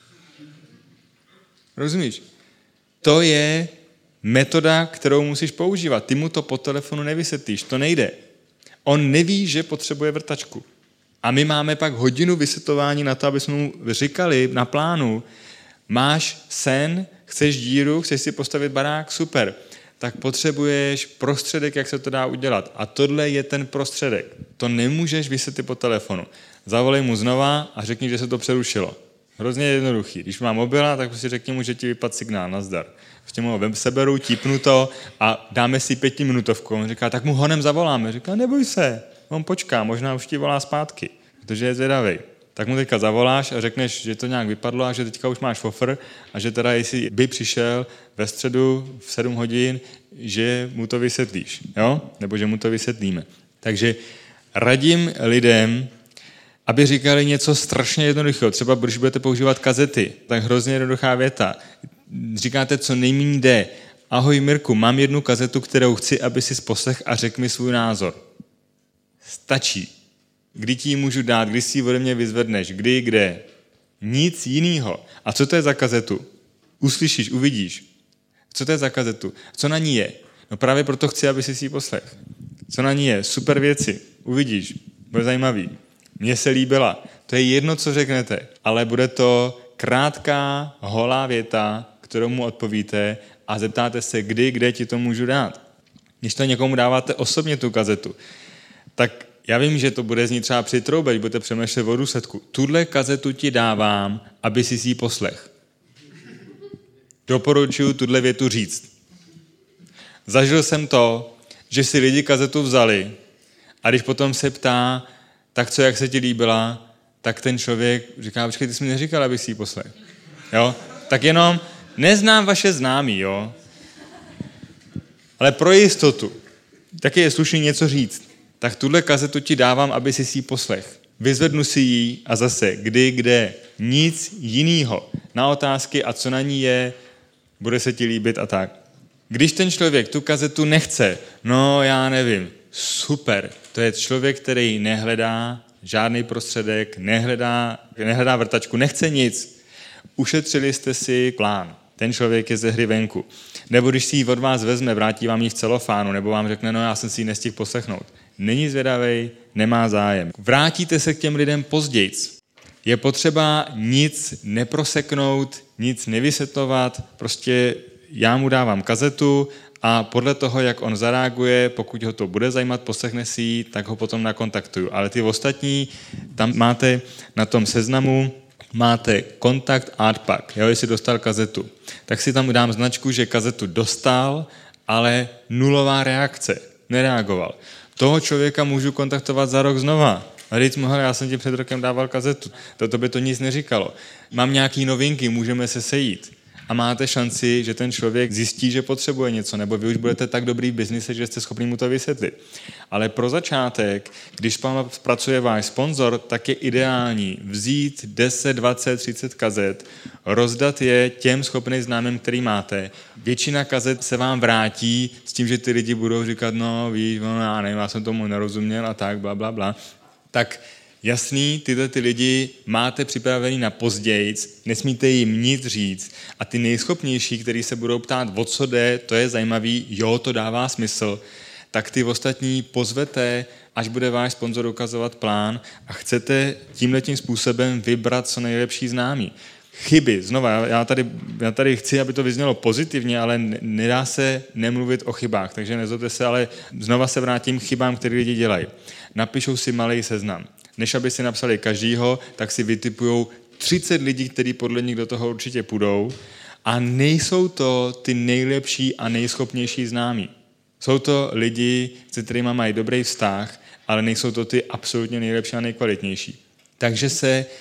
Rozumíš? To je metoda, kterou musíš používat. Ty mu to po telefonu nevysvětlíš, to nejde. On neví, že potřebuje vrtačku. A my máme pak hodinu vysvětlování na to, aby jsme mu říkali na plánu, máš sen, chceš díru, chceš si postavit barák, super. Tak potřebuješ prostředek, jak se to dá udělat. A tohle je ten prostředek. To nemůžeš vysvětlit po telefonu. Zavolej mu znova a řekni, že se to přerušilo. Hrozně jednoduchý. Když má mobila, tak prostě řekni mu, že ti vypadl signál, nazdar. Prostě mu ho seberu, típnu to a dáme si 5minutovku. On říká, tak mu honem zavoláme. Říká, neboj se, on počká, možná už ti volá zpátky, protože je zvědavej. Tak mu teďka zavoláš a řekneš, že to nějak vypadlo a že teďka už máš fofr a že teda jestli by přišel ve středu v 7 hodin, že mu to vysvětlíš, jo? Nebo že mu to vysvětlíme. Takže radím lidem, aby říkali něco strašně jednoduchého. Třeba když budete používat kazety, tak hrozně jednoduchá věta. Říkáte, co nejméně jde. Ahoj Mirku, mám jednu kazetu, kterou chci, aby si poslech a řekl mi svůj názor. Stačí. Kdy ti ji můžu dát, kdy si ji ode mě vyzvedneš, kdy, kde. Nic jinýho. A co to je za kazetu? Uslyšíš, uvidíš. Co to je za kazetu? Co na ní je? No právě proto chci, aby si ji poslech. Co na ní je? Super věci. Uvidíš. Bude zajímavý. Mně se líbila. To je jedno, co řeknete, ale bude to krátká, holá věta, kterou mu odpovíte a zeptáte se, kdy, kde ti to můžu dát. Když to někomu dáváte osobně tu kazetu, tak já vím, že to bude znít třeba při troubě, když budete přemýšlet o důsledku. Tuhle kazetu ti dávám, aby si ji poslech. Doporučuji tuhle větu říct. Zažil jsem to, že si lidi kazetu vzali a když potom se ptá, tak co, jak se ti líbila, tak ten člověk říká, počkej, ty jsi mi neříkal, abych si ji poslech. Jo? Tak jenom neznám vaše známí, jo? Ale pro jistotu, taky je slušný něco říct. Tak tuhle kazetu ti dávám, aby si ji poslech. Vyzvednu si ji a zase, kdy, kde, nic jinýho. Na otázky a co na ní je, bude se ti líbit a tak. Když ten člověk tu kazetu nechce, no já nevím, super, to je člověk, který nehledá žádný prostředek, nehledá vrtačku, nechce nic. Ušetřili jste si plán. Ten člověk je ze hry venku. Nebo když si ji od vás vezme, vrátí vám ji v celofánu, nebo vám řekne, no já jsem si ji nestihl poslechnout. Není zvědavej, nemá zájem. Vrátíte se k těm lidem pozdějc. Je potřeba nic neproseknout, nic nevysvětlovat, prostě já mu dávám kazetu a podle toho, jak on zareaguje, pokud ho to bude zajímat, poslechne si ji, tak ho potom nakontaktuju. Ale ty ostatní, tam máte na tom seznamu, máte kontakt Artpak, jo, jestli dostal kazetu. Tak si tam dám značku, že kazetu dostal, ale nulová reakce, nereagoval. Toho člověka můžu kontaktovat za rok znova. A říct mu, hele, já jsem ti před rokem dával kazetu, to by to nic neříkalo. Mám nějaký novinky, můžeme se sejít. A máte šanci, že ten člověk zjistí, že potřebuje něco, nebo vy už budete tak dobrý v biznise, že jste schopni mu to vysvětlit. Ale pro začátek, když pracuje váš sponzor, tak je ideální vzít 10, 20, 30 kazet, rozdat je těm schopným známým, který máte. Většina kazet se vám vrátí s tím, že ty lidi budou říkat, no víš, no, já nevím, já jsem tomu nerozuměl a tak, bla, bla, bla. Tak jasný, tyhle ty lidi máte připravený na pozdějc, nesmíte jim nic říct a ty nejschopnější, kteří se budou ptát, o co jde, to je zajímavý, jo, to dává smysl, tak ty ostatní pozvete, až bude váš sponzor ukazovat plán a chcete tímhletím způsobem vybrat co nejlepší známí. Chyby, znova, já tady chci, aby to vyznělo pozitivně, ale nedá se nemluvit o chybách, takže nezlobte se, ale znova se vrátím k chybám, které lidi dělají. Napíšou si malý seznam. Než aby si napsali každýho, tak si vytipujou 30 lidí, kteří podle nich do toho určitě půjdou a nejsou to ty nejlepší a nejschopnější známí. Jsou to lidi, se kterými mají dobrý vztah, ale nejsou to ty absolutně nejlepší a nejkvalitnější. Takže se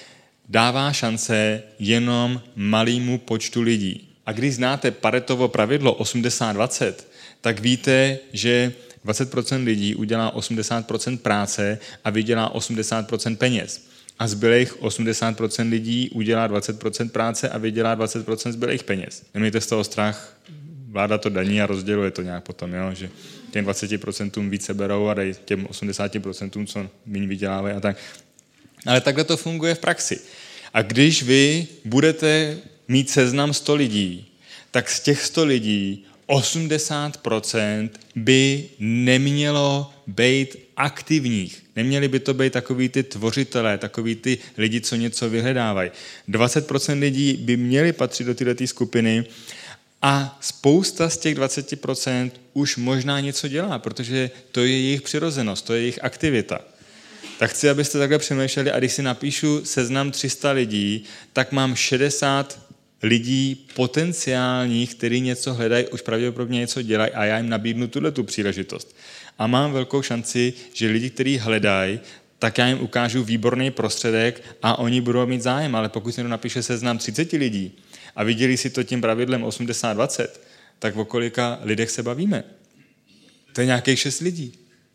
dává šance jenom malému počtu lidí. A když znáte Paretovo pravidlo 80-20, tak víte, že 20% lidí udělá 80% práce a vydělá 80% peněz. A zbylých 80% lidí udělá 20% práce a vydělá 20% zbylých peněz. Nemějte z toho strach, vláda to daní a rozděluje to nějak potom, jo? Že těm 20% více berou a dají těm 80%, co méně vydělávají a tak. Ale takhle to funguje v praxi. A když vy budete mít seznam 100 lidí, tak z těch 100 lidí 80% by nemělo být aktivních. Neměli by to být takový ty tvořitelé, takový ty lidi, co něco vyhledávají. 20% lidí by měli patřit do této skupiny a spousta z těch 20% už možná něco dělá, protože to je jejich přirozenost, to je jejich aktivita. Tak chci, abyste takhle přemýšleli a když si napíšu seznam 300 lidí, tak mám 60 lidí potenciálních, kteří něco hledají, už pravděpodobně něco dělají a já jim nabídnu tu příležitost. A mám velkou šanci, že lidi, kteří hledají, tak já jim ukážu výborný prostředek a oni budou mít zájem, ale pokud někdo napíše seznam 30 lidí a viděli si to tím pravidlem 80-20, tak o kolika lidech se bavíme. To je nějakých 6 lidí.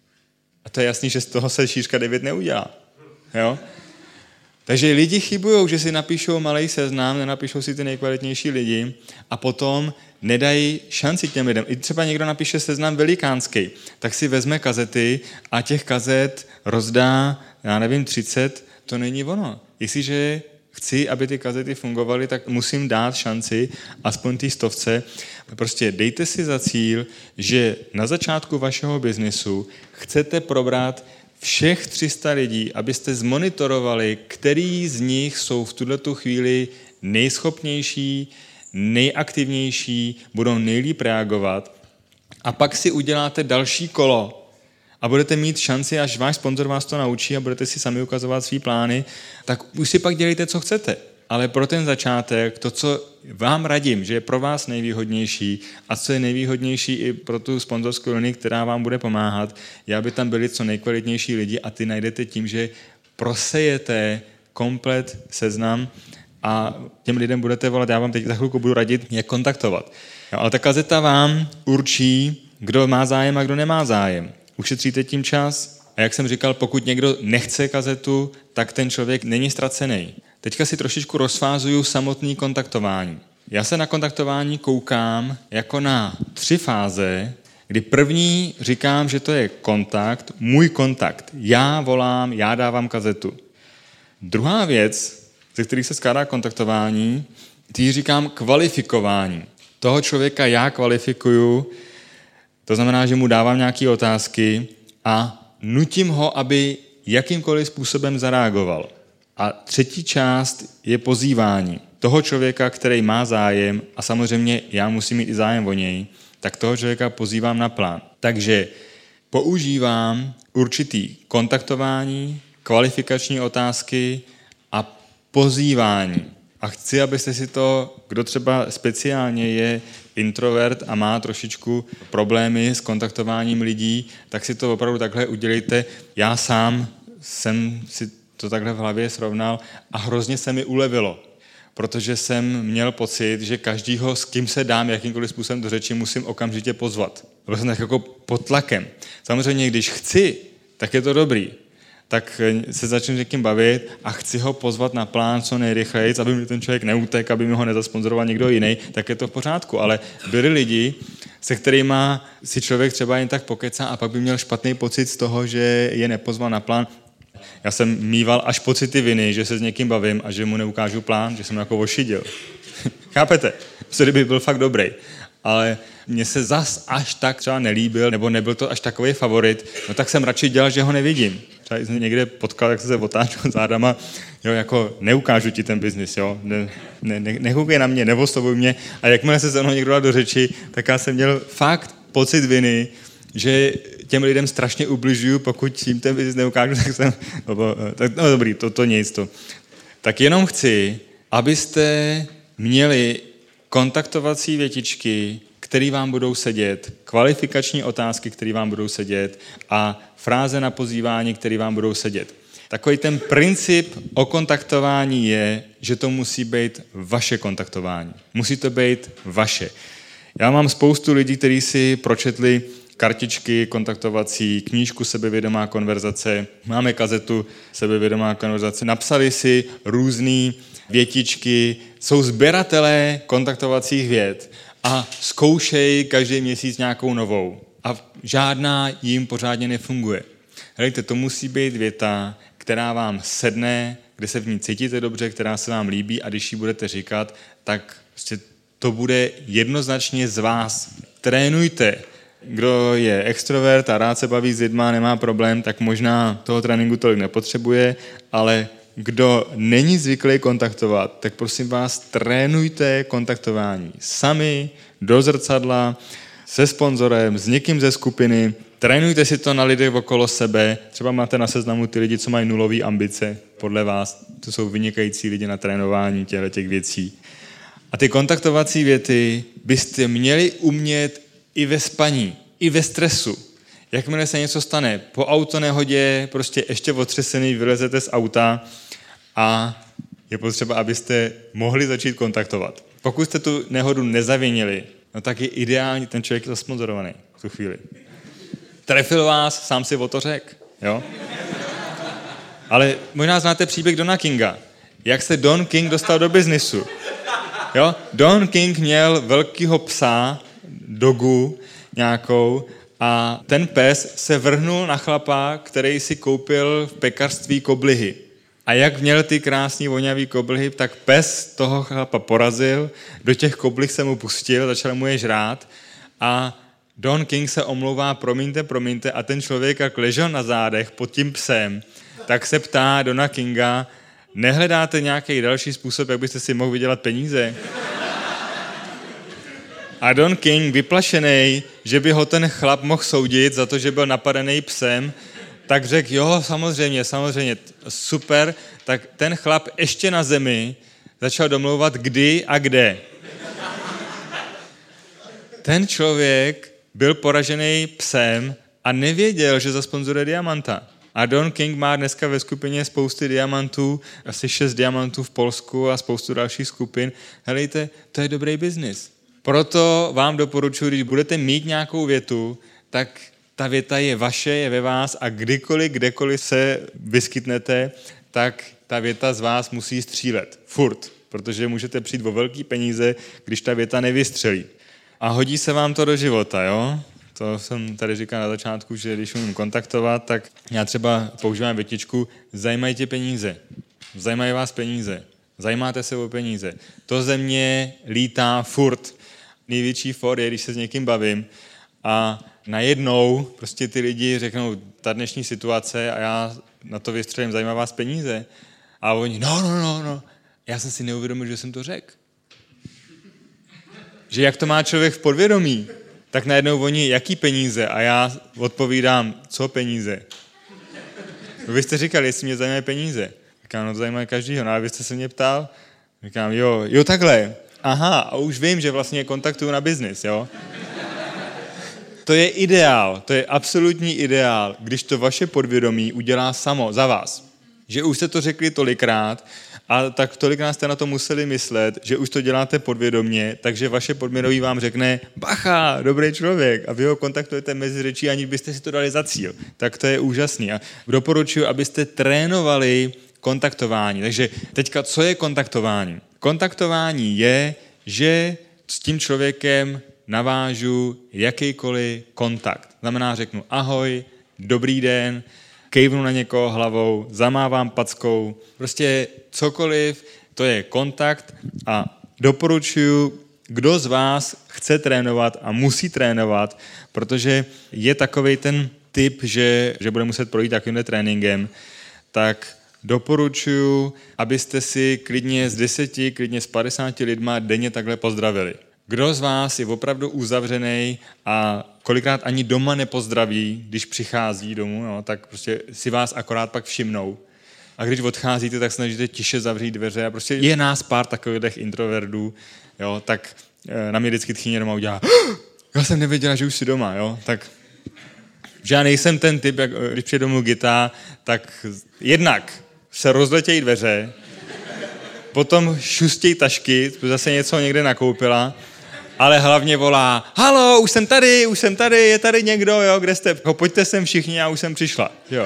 A to je jasný, že z toho se šířka 9 neudělá. Jo? Takže lidi chybujou, že si napíšou malý seznam, nenapíšou si ty nejkvalitnější lidi a potom nedají šanci těm lidem. I třeba někdo napíše seznam velikánský, tak si vezme kazety a těch kazet rozdá, 30, to není ono. Jestliže chci, aby ty kazety fungovaly, tak musím dát šanci aspoň té 100. Prostě dejte si za cíl, že na začátku vašeho biznesu chcete probrat všech 300 lidí, abyste zmonitorovali, který z nich jsou v tuto chvíli nejschopnější, nejaktivnější, budou nejlíp reagovat a pak si uděláte další kolo a budete mít šanci, až váš sponzor vás to naučí a budete si sami ukazovat svý plány, tak už si pak dělejte, co chcete. Ale pro ten začátek, to, co vám radím, že je pro vás nejvýhodnější a co je nejvýhodnější i pro tu sponzorskou linii, která vám bude pomáhat, je, aby tam byli co nejkvalitnější lidi a ty najdete tím, že prosejete komplet seznam a těm lidem budete volat. Já vám teď za chvilku budu radit, jak kontaktovat. Jo, ale ta kazeta vám určí, kdo má zájem a kdo nemá zájem. Ušetříte tím čas a jak jsem říkal, pokud někdo nechce kazetu, tak ten člověk není ztracený. Teďka si trošičku rozfázuju samotné kontaktování. Já se na kontaktování koukám jako na 3 fáze, kdy první říkám, že to je kontakt, můj kontakt. Já volám, já dávám kazetu. Druhá věc, ze kterých se skládá kontaktování, ty říkám kvalifikování. Toho člověka já kvalifikuju, to znamená, že mu dávám nějaké otázky a nutím ho, aby jakýmkoliv způsobem zareagoval. A třetí část je pozývání. Toho člověka, který má zájem, a samozřejmě já musím mít i zájem o něj, tak toho člověka pozývám na plán. Takže používám určitý kontaktování, kvalifikační otázky a pozývání. A chci, abyste si to, kdo třeba speciálně je introvert a má trošičku problémy s kontaktováním lidí, tak si to opravdu takhle udělejte. Já sám jsem si to takhle v hlavě srovnal a hrozně se mi ulevilo, protože jsem měl pocit, že každýho, s kým se dám jakýmkoliv způsobem do řeči, musím okamžitě pozvat. Byl jsem tak jako pod tlakem. Samozřejmě, když chci, tak je to dobrý. Tak se začnu s někým bavit a chci ho pozvat na plán co nejrychleji, aby mi ten člověk neutek, aby mi ho nezasponzoroval někdo jiný, tak je to v pořádku. Ale byli lidi, se kterými si člověk třeba jen tak pokecá a pak by měl špatný pocit z toho, že je nepozval na plán. Já jsem mýval až pocity viny, že se s někým bavím a že mu neukážu plán, že jsem jako ošidil. Chápete? Vtedy by byl fakt dobrý. Ale mně se zas až tak třeba nelíbil, nebo nebyl to až takový favorit, no tak jsem radši dělal, že ho nevidím. Třeba jsem někde potkal, jak se otáčel zádama, jo, jako neukážu ti ten biznis, jo, nekoukej na mě, neoslovuj mě. A jakmile se se mnou někdo dal do řeči, tak já jsem měl fakt pocit viny, že těm lidem strašně ubližuju, pokud jim ten biznis neukážu, tak jsem, no dobrý, to nic, to. Tak jenom chci, abyste měli kontaktovací větičky, které vám budou sedět, kvalifikační otázky, které vám budou sedět a fráze na pozývání, které vám budou sedět. Takový ten princip o kontaktování je, že to musí být vaše kontaktování. Musí to být vaše. Já mám spoustu lidí, kteří si pročetli kartičky kontaktovací, knížku Sebevědomá konverzace, máme kazetu Sebevědomá konverzace, napsali si různé větičky, jsou sběratelé kontaktovacích vět a zkoušejí každý měsíc nějakou novou. A žádná jim pořádně nefunguje. Helejte, to musí být věta, která vám sedne, kde se v ní cítíte dobře, která se vám líbí a když ji budete říkat, tak prostě to bude jednoznačně z vás. Trénujte. Kdo je extrovert a rád se baví s lidma, nemá problém, tak možná toho tréninku tolik nepotřebuje, ale kdo není zvyklý kontaktovat, tak prosím vás, trénujte kontaktování. Sami, do zrcadla, se sponzorem, s někým ze skupiny, trénujte si to na lidech okolo sebe, třeba máte na seznamu ty lidi, co mají nulové ambice, podle vás, to jsou vynikající lidi na trénování těch věcí. A ty kontaktovací věty byste měli umět i ve spaní, i ve stresu. Jakmile se něco stane, po autonehodě, prostě ještě otřesený, vylezete z auta a je potřeba, abyste mohli začít kontaktovat. Pokud jste tu nehodu nezavinili, no tak je ideální ten člověk zasponzorovaný v tu chvíli. Trefil vás, sám si o to řek, jo? Ale možná znáte příběh Dona Kinga. Jak se Don King dostal do biznisu. Jo? Don King měl velkýho psa, dogu nějakou, a ten pes se vrhnul na chlapa, který si koupil v pekařství koblihy. A jak měl ty krásný voňavý koblihy, tak pes toho chlapa porazil, do těch koblih se mu pustil, začal mu je žrát a Don King se omlouvá, promiňte, a ten člověk, jak ležel na zádech pod tím psem, tak se ptá Dona Kinga, nehledáte nějaký další způsob, jak byste si mohl vydělat peníze? A Don King, vyplašený, že by ho ten chlap mohl soudit za to, že byl napadený psem, tak řekl, jo, samozřejmě, super, tak ten chlap ještě na zemi začal domlouvat kdy a kde. Ten člověk byl poražený psem a nevěděl, že zasponzoruje Diamanta. A Don King má dneska ve skupině spousty diamantů, asi 6 diamantů v Polsku a spoustu dalších skupin. Helejte, to je dobrý biznis. Proto vám doporučuji, když budete mít nějakou větu, tak ta věta je vaše, je ve vás a kdekoliv se vyskytnete, tak ta věta z vás musí střílet. Furt. Protože můžete přijít o velký peníze, když ta věta nevystřelí. A hodí se vám to do života, jo? To jsem tady říkal na začátku, že když umím kontaktovat, tak já třeba používám větičku zajímají tě peníze. Zajímají vás peníze. Zajímáte se o peníze. To ze mě lítá furt. Největší for je, když se s někým bavím a najednou prostě ty lidi řeknou ta dnešní situace a já na to vystřelím zajímá vás peníze. A oni, no. Já jsem si neuvědomil, že jsem to řekl. Že jak to má člověk v podvědomí, tak najednou oni, jaký peníze? A já odpovídám, co peníze? Vy jste říkali, jestli mě zajímají peníze. Říkám, no to zajímá každýho, no ale vy jste se mě ptal. Říkám, jo takhle. Aha, a už vím, že vlastně kontaktuju na biznis, jo? To je ideál, to je absolutní ideál, když to vaše podvědomí udělá samo za vás. Že už jste to řekli tolikrát a tak tolikrát jste na to museli myslet, že už to děláte podvědomě, takže vaše podvědomí vám řekne bacha, dobrý člověk a vy ho kontaktujete mezi řečí, aniž byste si to dali za cíl. Tak to je úžasný. A doporučuji, abyste trénovali kontaktování. Takže teďka, co je kontaktování? Kontaktování je, že s tím člověkem navážu jakýkoliv kontakt. Znamená, řeknu ahoj, dobrý den, kejvnu na někoho hlavou, zamávám packou, prostě cokoliv, to je kontakt a doporučuji, kdo z vás chce trénovat a musí trénovat, protože je takovej ten typ, že bude muset projít takovýmhle tréninkem, tak doporučuji, abyste si klidně z 10, klidně z 50 lidma denně takhle pozdravili. Kdo z vás je opravdu uzavřený a kolikrát ani doma nepozdraví, když přichází domů, no, tak prostě si vás akorát pak všimnou. A když odcházíte, tak snažíte tiše zavřít dveře a prostě je nás pár takových introvertů, jo, tak na mě vždycky tchýně doma udělá já jsem nevěděla, že už jsi doma, jo, tak Že já nejsem ten typ, jak když přijde domů Gita, tak jednak se rozletějí dveře, potom šustějí tašky, zase něco někde nakoupila, ale hlavně volá, halo, už jsem tady, je tady někdo, jo, kde jste? Pojďte sem všichni, já už jsem přišla, jo.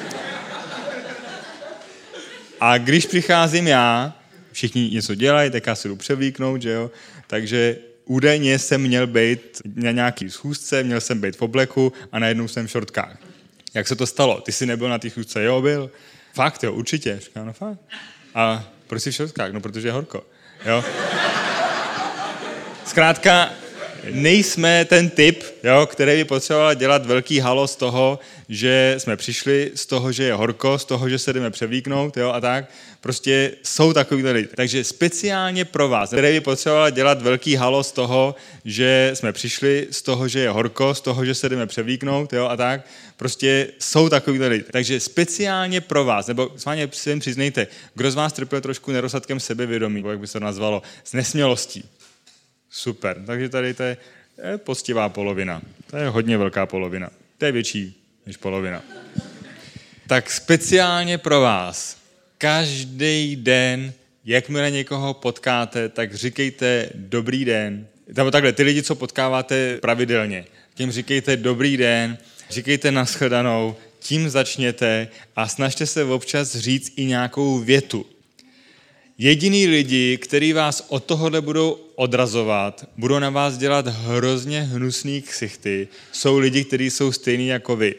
A když přicházím já, všichni něco dělají, tak já se jdu převlíknout, že jo, takže údajně jsem měl být na nějaký schůzce, měl jsem být v obleku a najednou jsem v šortkách. Jak se to stalo? Ty jsi nebyl na té schůzce? Jo, byl. Fakt, jo, určitě. Říkám, no fakt. A proč jsi v šortkách? No, protože je horko. Jo. Zkrátka, nejsme ten typ, jo, který by potřeboval dělat velký halo z toho, že jsme přišli, z toho, že je horko, z toho, že se jdeme převlíknout, jo, a tak. Prostě jsou takový lidi. Takže speciálně pro vás, který by potřeboval dělat velký halo z toho, že jsme přišli, z toho, že je horko, z toho, že se jdeme převlíknout, jo, a tak. Prostě jsou takový lidi. Takže speciálně pro vás, nebo s vámi si přiznejte, kdo z vás trpěl trošku nedostatkem sebevědomí, jak by se to nazvalo, s nesmělostí. Super, takže tady to je poctivá polovina. To je hodně velká polovina. To je větší než polovina. Tak speciálně pro vás, každý den, jakmile někoho potkáte, tak říkejte dobrý den. Nebo takhle, ty lidi, co potkáváte pravidelně, tím říkejte dobrý den, říkejte nashledanou, tím začněte a snažte se občas říct i nějakou větu. Jediný lidi, kteří vás od tohohle budou odrazovat, budou na vás dělat hrozně hnusný ksichty, jsou lidi, kteří jsou stejní jako vy.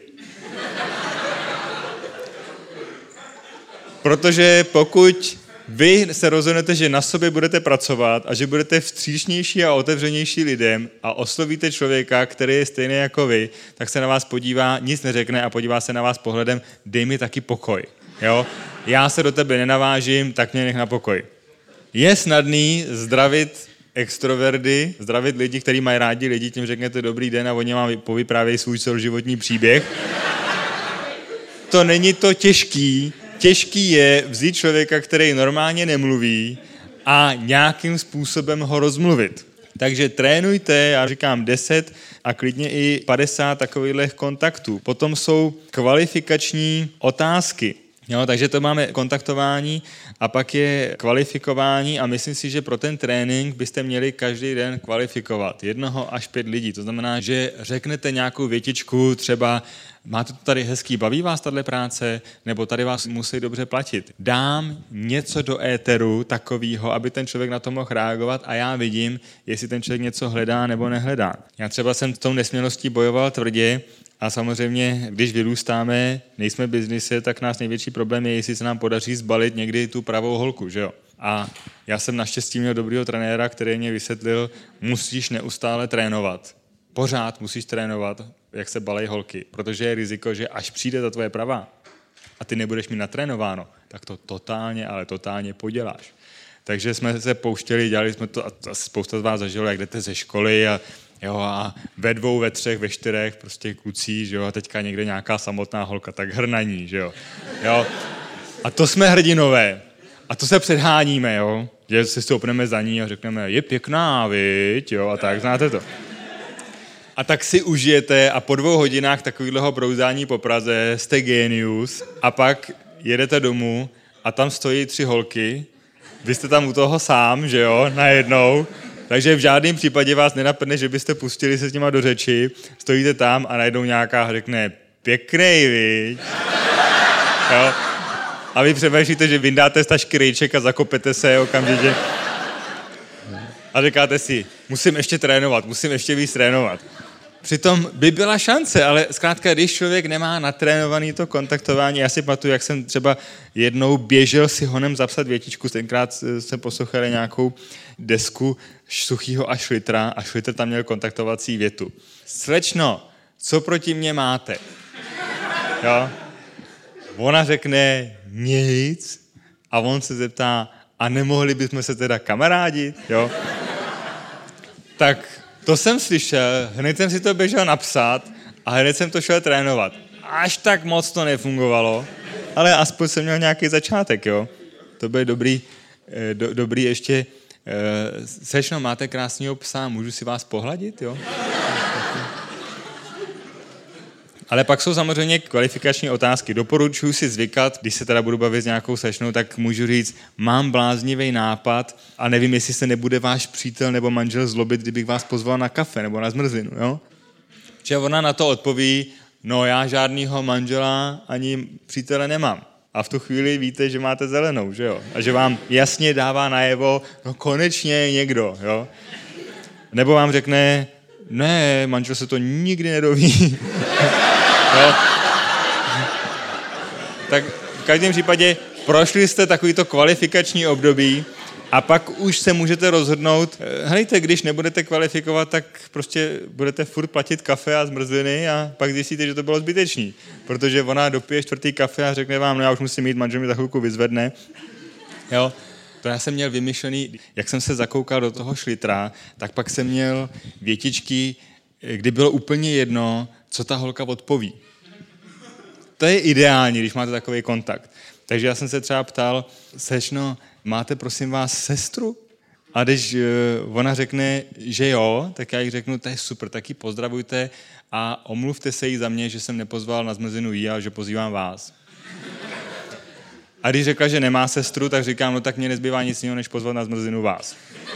Protože pokud vy se rozhodnete, že na sobě budete pracovat a že budete vstřícnější a otevřenější lidem a oslovíte člověka, který je stejný jako vy, tak se na vás podívá, nic neřekne a podívá se na vás pohledem, dej mi taky pokoj. Jo? Já se do tebe nenavážím, tak mě nech na pokoj. Je snadný zdravit extroverdy, zdravit lidi, kteří mají rádi lidi, tím řeknete dobrý den a oni vám povyprávějí svůj celoživotní příběh. To není to těžký. Těžký je vzít člověka, který normálně nemluví a nějakým způsobem ho rozmluvit. Takže trénujte, já říkám 10 a klidně i 50 takových kontaktů. Potom jsou kvalifikační otázky. Jo, takže to máme kontaktování a pak je kvalifikování a myslím si, že pro ten trénink byste měli každý den kvalifikovat 1 až 5 lidí. To znamená, že řeknete nějakou větičku, třeba máte to tady hezký, baví vás tato práce, nebo tady vás musí dobře platit. Dám něco do éteru takového, aby ten člověk na to mohl reagovat a já vidím, jestli ten člověk něco hledá nebo nehledá. Já třeba jsem s tou nesmělostí bojoval tvrdě, a samozřejmě, když vyrůstáme, nejsme v biznise, tak náš největší problém je, jestli se nám podaří zbalit někdy tu pravou holku, že jo? A já jsem naštěstí měl dobrýho trenéra, který mě vysvětlil, musíš neustále trénovat. Pořád musíš trénovat, jak se balej holky, protože je riziko, že až přijde ta tvoje pravá a ty nebudeš mít natrénováno, tak to totálně, ale totálně poděláš. Takže jsme se pouštěli, dělali jsme to a spousta z vás zažilo, jak jdete ze školy a ve 2, ve 3, ve 4 prostě kluci, že jo, a teďka někde nějaká samotná holka, tak hrnaní, že jo. A to jsme hrdinové. A to se předháníme, jo. Že se stoupneme za ní a řekneme, je pěkná, viď, jo, a tak, znáte to. A tak si užijete a po 2 hodinách takového brouzání po Praze jste genius a pak jedete domů a tam stojí 3 holky, vy jste tam u toho sám, že jo, najednou. Takže v žádném případě vás nenapadne, že byste pustili se s nima do řeči, stojíte tam a najednou nějaká řekne, pěknej, viď? Jo? A vy přemýšlíte, že vyndáte z tašky rejček a zakopete se okamžitě. A říkáte si, musím ještě trénovat, musím ještě víc trénovat. Přitom by byla šance, ale zkrátka, když člověk nemá natrénovaný to kontaktování, já si pamatuju, jak jsem třeba jednou běžel si honem zapsat větičku, tenkrát jsem poslouchal nějakou desku Suchýho a Šlitra a Šlitr tam měl kontaktovací větu. Slečno, co proti mně máte? Jo? Ona řekne nic a on se zeptá, a nemohli bychom se teda kamarádit? Jo? Tak to jsem slyšel, hned jsem si to běžel napsat a hned jsem to šel trénovat. Až tak moc to nefungovalo, ale aspoň jsem měl nějaký začátek, jo. To byl dobrý ještě. Slečno, máte krásného psa, můžu si vás pohladit, jo? Ale pak jsou samozřejmě kvalifikační otázky. Doporučuji si zvykat, když se teda budu bavit s nějakou slečnou, tak můžu říct, mám bláznivý nápad a nevím, jestli se nebude váš přítel nebo manžel zlobit, kdybych vás pozval na kafe nebo na zmrzlinu, jo? Že ona na to odpoví, no já žádnýho manžela ani přítele nemám. A v tu chvíli víte, že máte zelenou, že jo? A že vám jasně dává najevo, no konečně někdo, jo? Nebo vám řekne, ne, manžel se to nikdy nedoví. Jo? Tak v každém případě prošli jste takovýto kvalifikační období a pak už se můžete rozhodnout, helejte, když nebudete kvalifikovat, tak prostě budete furt platit kafe a zmrzliny a pak zjistíte, že to bylo zbytečný. Protože ona dopije 4. kafe a řekne vám, no já už musím jít, manžel mi za chvilku vyzvedne. Jo? To já jsem měl vymyšlený, jak jsem se zakoukal do toho šlitra, tak pak jsem měl větičky, kdy bylo úplně jedno, co ta holka odpoví. To je ideální, když máte takový kontakt. Takže já jsem se třeba ptal, slečno, máte prosím vás sestru? A když ona řekne, že jo, tak já jí řeknu, to je super, tak ji pozdravujte a omluvte se jí za mě, že jsem nepozval na zmrzlinu jí, ale že pozývám vás. A když řekla, že nemá sestru, tak říkám, no tak mě nezbývá nic jiného, než pozvat na zmrzlinu vás.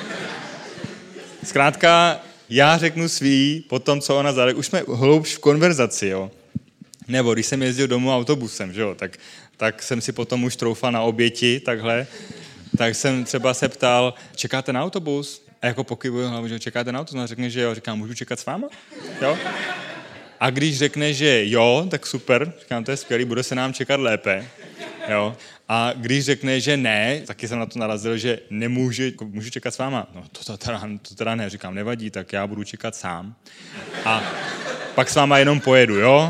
Zkrátka, já řeknu svý, potom co ona zareaguje. Už jsme hloubš v konverzaci, jo. Nebo když jsem jezdil domů autobusem, že jo, tak jsem si potom už troufal na oběti, takhle. Tak jsem třeba se ptal, čekáte na autobus? A jako pokyvuju hlavu, že čekáte na autobus? A řekne, že jo. Říkám, můžu čekat s váma? Jo. A když řekne, že jo, tak super. Říkám, to je skvělý, bude se nám čekat lépe. Jo. A když řekne, že ne, taky jsem na to narazil, že můžu čekat s váma. No to teda ne, říkám, nevadí, tak já budu čekat sám. A pak s váma jenom pojedu, jo?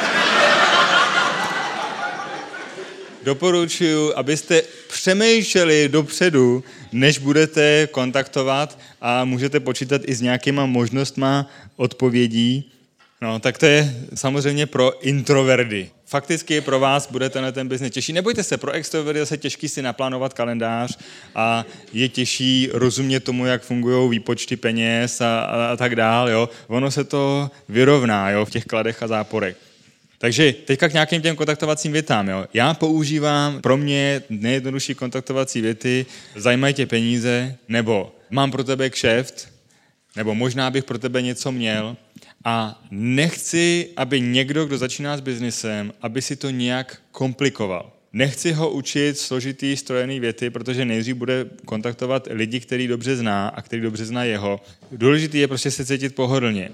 Doporučuji, abyste přemýšleli dopředu, než budete kontaktovat a můžete počítat i s nějakýma možnostma odpovědí. No, tak to je samozřejmě pro introverdy. Fakticky pro vás bude ten biznes těžší. Nebojte se, pro extroverdy je těžký si naplánovat kalendář a je těžší rozumět tomu, jak fungují výpočty peněz a tak dál. Jo. Ono se to vyrovná, jo, v těch kladech a záporech. Takže teďka k nějakým těm kontaktovacím větám. Jo. Já používám pro mě nejjednodušší kontaktovací věty, zajímají tě peníze, nebo mám pro tebe kšeft, nebo možná bych pro tebe něco měl. A nechci, aby někdo, kdo začíná s biznisem, aby si to nějak komplikoval. Nechci ho učit složitý, strojený věty, protože nejdřív bude kontaktovat lidi, který dobře zná a který dobře zná jeho. Důležité je prostě se cítit pohodlně.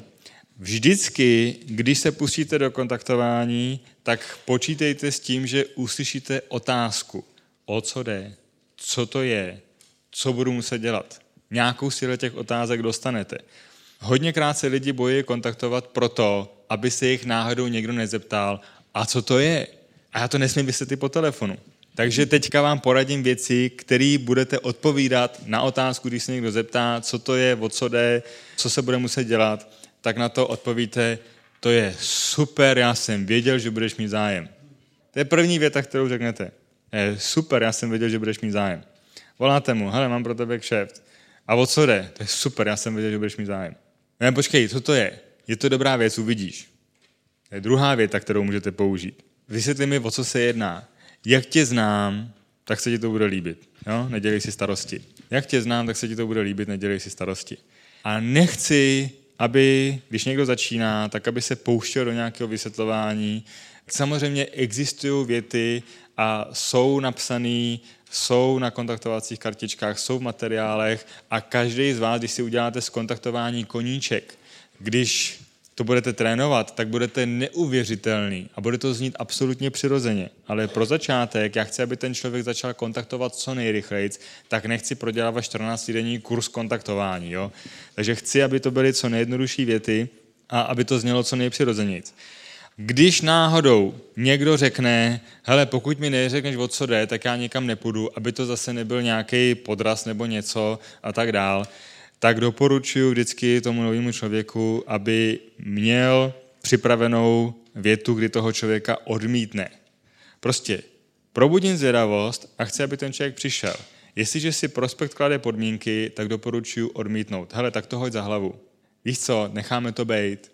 Vždycky, když se pustíte do kontaktování, tak počítejte s tím, že uslyšíte otázku. O co jde? Co to je? Co budu muset dělat? Nějakou si těch otázek dostanete. Hodněkrát se lidi bojí kontaktovat proto, aby se jich náhodou někdo nezeptal, a co to je? A já to nesmím vysvětlit po telefonu. Takže teďka vám poradím věci, které budete odpovídat na otázku, když se někdo zeptá, co to je, o co jde, co se bude muset dělat, tak na to odpovíte, to je super, já jsem věděl, že budeš mít zájem. To je první věta, kterou řeknete. Je super, já jsem věděl, že budeš mít zájem. Voláte mu, hele, mám pro tebe kšeft. A o co jde? To je super, já jsem věděl, že budeš mít zájem. Ne, počkej, co to je? Je to dobrá věc, uvidíš. To je druhá věta, kterou můžete použít. Vysvětli mi, o co se jedná. Jak tě znám, tak se ti to bude líbit. Jo? Nedělej si starosti. Jak tě znám, tak se ti to bude líbit, nedělej si starosti. A nechci, aby, když někdo začíná, tak aby se pouštěl do nějakého vysvětlování. Samozřejmě existují věty a jsou napsané, jsou na kontaktovacích kartičkách, jsou v materiálech a každý z vás, když si uděláte z kontaktování koníček, když to budete trénovat, tak budete neuvěřitelný a bude to znít absolutně přirozeně. Ale pro začátek, já chci, aby ten člověk začal kontaktovat co nejrychleji, tak nechci prodělávat 14denní kurz kontaktování. Jo? Takže chci, aby to byly co nejjednodušší věty a aby to znělo co nejpřirozenějc. Když náhodou někdo řekne, hele, pokud mi neřekneš, o co jde, tak já nikam nepůjdu, aby to zase nebyl nějaký podraz nebo něco a tak dál, tak doporučuji vždycky tomu novému člověku, aby měl připravenou větu, kdy toho člověka odmítne. Prostě probudím zvědavost a chci, aby ten člověk přišel. Jestliže si prospekt klade podmínky, tak doporučuji odmítnout. Hele, tak to hoď za hlavu. Víš co, necháme to bejt.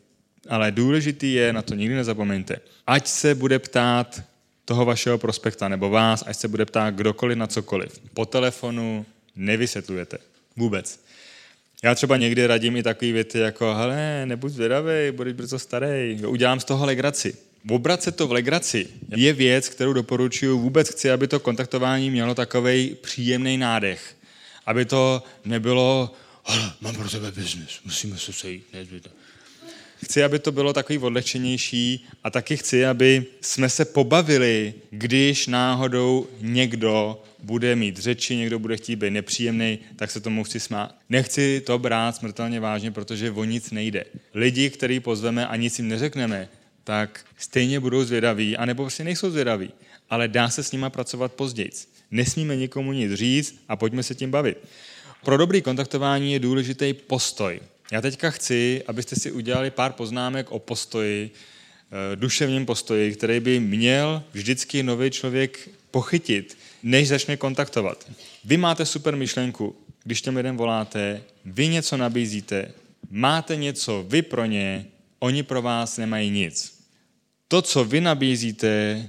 Ale důležitý je, na to nikdy nezapomeňte, ať se bude ptát toho vašeho prospekta nebo vás, ať se bude ptát kdokoliv na cokoliv. Po telefonu nevysvětlujete. Vůbec. Já třeba někdy radím i takový věty jako hele, nebuď zvědavej, budeš brzo starý, udělám z toho legraci. Obracet to v legraci je věc, kterou doporučuji. Vůbec chci, aby to kontaktování mělo takovej příjemný nádech. Aby to nebylo, hele, mám pro tebe biznis, musíme se sejít. Chci, aby to bylo takový odlehčenější a taky chci, aby jsme se pobavili, když náhodou někdo bude mít řeči, někdo bude chtít být nepříjemný, tak se tomu chci smát. Nechci to brát smrtelně vážně, protože o nic nejde. Lidi, který pozveme a nic jim neřekneme, tak stejně budou zvědaví, anebo vlastně nejsou zvědaví, ale dá se s nima pracovat později. Nesmíme nikomu nic říct a pojďme se tím bavit. Pro dobrý kontaktování je důležitý postoj. Já teďka chci, abyste si udělali pár poznámek o postoji, duševním postoji, který by měl vždycky nový člověk pochytit, než začne kontaktovat. Vy máte super myšlenku, když těm lidem voláte, vy něco nabízíte, máte něco vy pro ně, oni pro vás nemají nic. To, co vy nabízíte,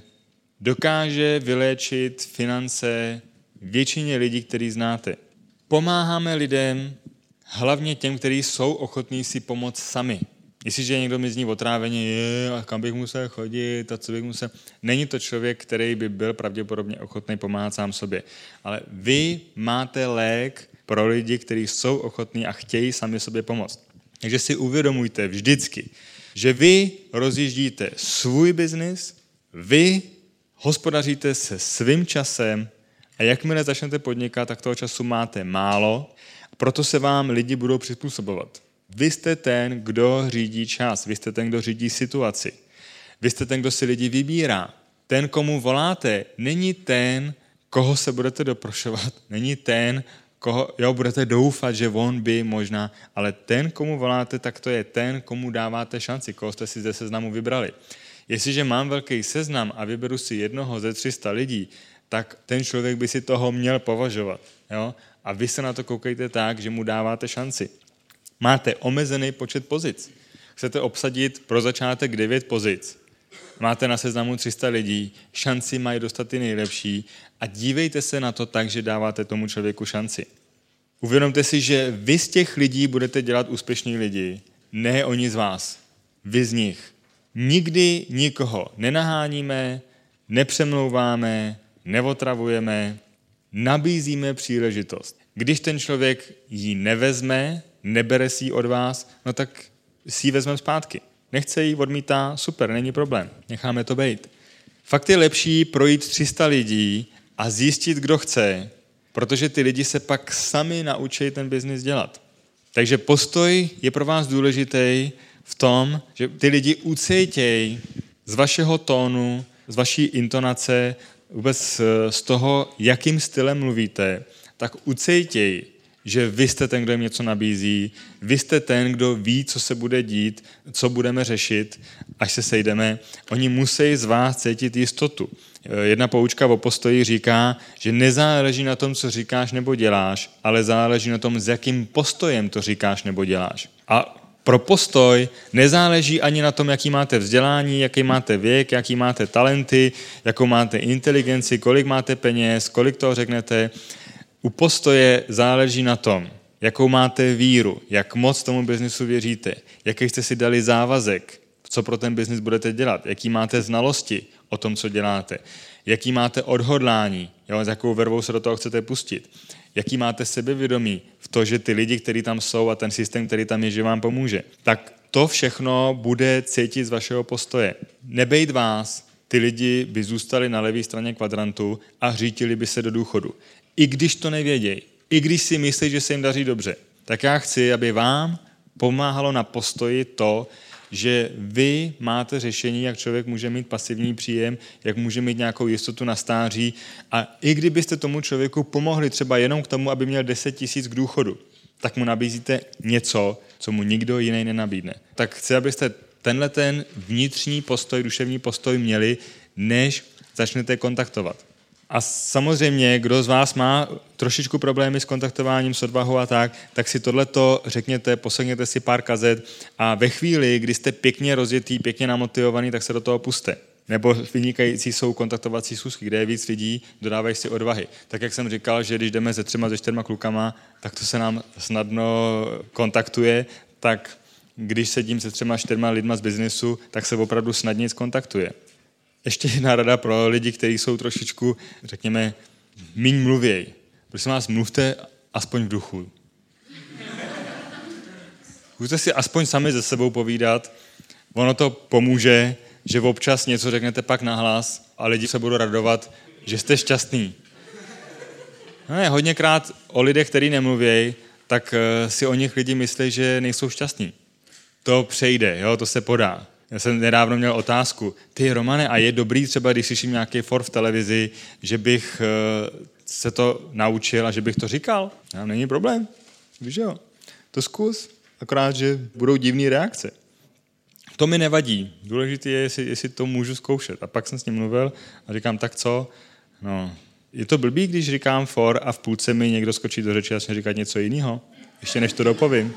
dokáže vyléčit finance většině lidí, který znáte. Pomáháme lidem, hlavně těm, kteří jsou ochotní si pomoct sami. Jestliže někdo mi zní otráveně, a kam bych musel chodit, a co bych musel... Není to člověk, který by byl pravděpodobně ochotný pomáhat sám sobě. Ale vy máte lék pro lidi, kteří jsou ochotní a chtějí sami sobě pomoct. Takže si uvědomujte vždycky, že vy rozjíždíte svůj biznis, vy hospodaříte se svým časem a jakmile začnete podnikat, tak toho času máte málo, proto se vám lidi budou přizpůsobovat. Vy jste ten, kdo řídí čas, vy jste ten, kdo řídí situaci. Vy jste ten, kdo si lidi vybírá. Ten, komu voláte, není ten, koho se budete doprošovat, není ten, koho budete doufat, že on by možná, ale ten, komu voláte, tak to je ten, komu dáváte šanci, koho jste si ze seznamu vybrali. Jestliže mám velký seznam a vyberu si jednoho ze 300 lidí, tak ten člověk by si toho měl považovat. Jo? A vy se na to koukejte tak, že mu dáváte šanci. Máte omezený počet pozic. Chcete obsadit pro začátek 9 pozic. Máte na seznamu 300 lidí, šanci mají dostat ty nejlepší a dívejte se na to tak, že dáváte tomu člověku šanci. Uvědomte si, že vy z těch lidí budete dělat úspěšní lidi, ne oni z vás. Vy z nich. Nikdy nikoho nenaháníme, nepřemlouváme, neotravujeme, nabízíme příležitost. Když ten člověk ji nevezme, nebere si ji od vás, no tak si ji vezmeme zpátky. Nechce ji, odmítá, super, není problém, necháme to být. Fakt je lepší projít 300 lidí a zjistit, kdo chce, protože ty lidi se pak sami naučí ten biznis dělat. Takže postoj je pro vás důležitý v tom, že ty lidi ucítějí z vašeho tónu, z vaší intonace, vůbec z toho, jakým stylem mluvíte, tak ucítějí, že vy jste ten, kdo jim něco nabízí, vy jste ten, kdo ví, co se bude dít, co budeme řešit, až se sejdeme. Oni musí z vás cítit jistotu. Jedna poučka o postoji říká, že nezáleží na tom, co říkáš nebo děláš, ale záleží na tom, s jakým postojem to říkáš nebo děláš. A pro postoj nezáleží ani na tom, jaký máte vzdělání, jaký máte věk, jaký máte talenty, jakou máte inteligenci, kolik máte peněz, kolik toho řeknete. U postoje záleží na tom, jakou máte víru, jak moc tomu biznisu věříte, jaký jste si dali závazek, co pro ten biznis budete dělat, jaký máte znalosti o tom, co děláte, jaký máte odhodlání, s jakou vervou se do toho chcete pustit, jaký máte sebevědomí v to, že ty lidi, kteří tam jsou a ten systém, který tam je, že vám pomůže. Tak to všechno bude cítit z vašeho postoje. Nebejt vás, ty lidi by zůstali na levé straně kvadrantu a řítili by se do důchodu. I když to nevědějí, i když si myslí, že se jim daří dobře, tak já chci, aby vám pomáhalo na postoji to, že vy máte řešení, jak člověk může mít pasivní příjem, jak může mít nějakou jistotu na stáří a i kdybyste tomu člověku pomohli třeba jenom k tomu, aby měl 10 000 k důchodu, tak mu nabízíte něco, co mu nikdo jiný nenabídne. Tak chci, abyste tenhle ten vnitřní postoj, duševní postoj měli, než začnete kontaktovat. A samozřejmě, kdo z vás má trošičku problémy s kontaktováním, s odvahou a tak si tohleto řekněte, poslechněte si pár kazet a ve chvíli, kdy jste pěkně rozjetý, pěkně namotivovaný, tak se do toho puste. Nebo vynikající jsou kontaktovací schůzky, kde je víc lidí, dodávají si odvahy. Tak jak jsem říkal, že když jdeme se 3, ze 4 klukama, tak to se nám snadno kontaktuje, tak když sedím se 3, 4 lidma z biznesu, tak se opravdu snadněji kontaktuje. Ještě jedna rada pro lidi, kteří jsou trošičku, řekněme, míň mluvěj. Prosím vás, mluvte aspoň v duchu. Můžete si aspoň sami ze sebou povídat, ono to pomůže, že občas něco řeknete pak nahlas a lidi se budou radovat, že jste šťastný. No, hodněkrát o lidech, kteří nemluvějí, tak si o nich lidi myslí, že nejsou šťastní. To přejde, jo, to se podá. Já jsem nedávno měl otázku. Ty, Romane, a je dobrý třeba, když slyším nějaký for v televizi, že bych se to naučil a že bych to říkal? No, není problém. Víš jo? To zkus. Akorát, že budou divné reakce. To mi nevadí. Důležité je, jestli to můžu zkoušet. A pak jsem s ním mluvil a říkám, tak co? No, je to blbý, když říkám for a v půlce mi někdo skočí do řeči a začne říkat něco jiného? Ještě než to dopovím.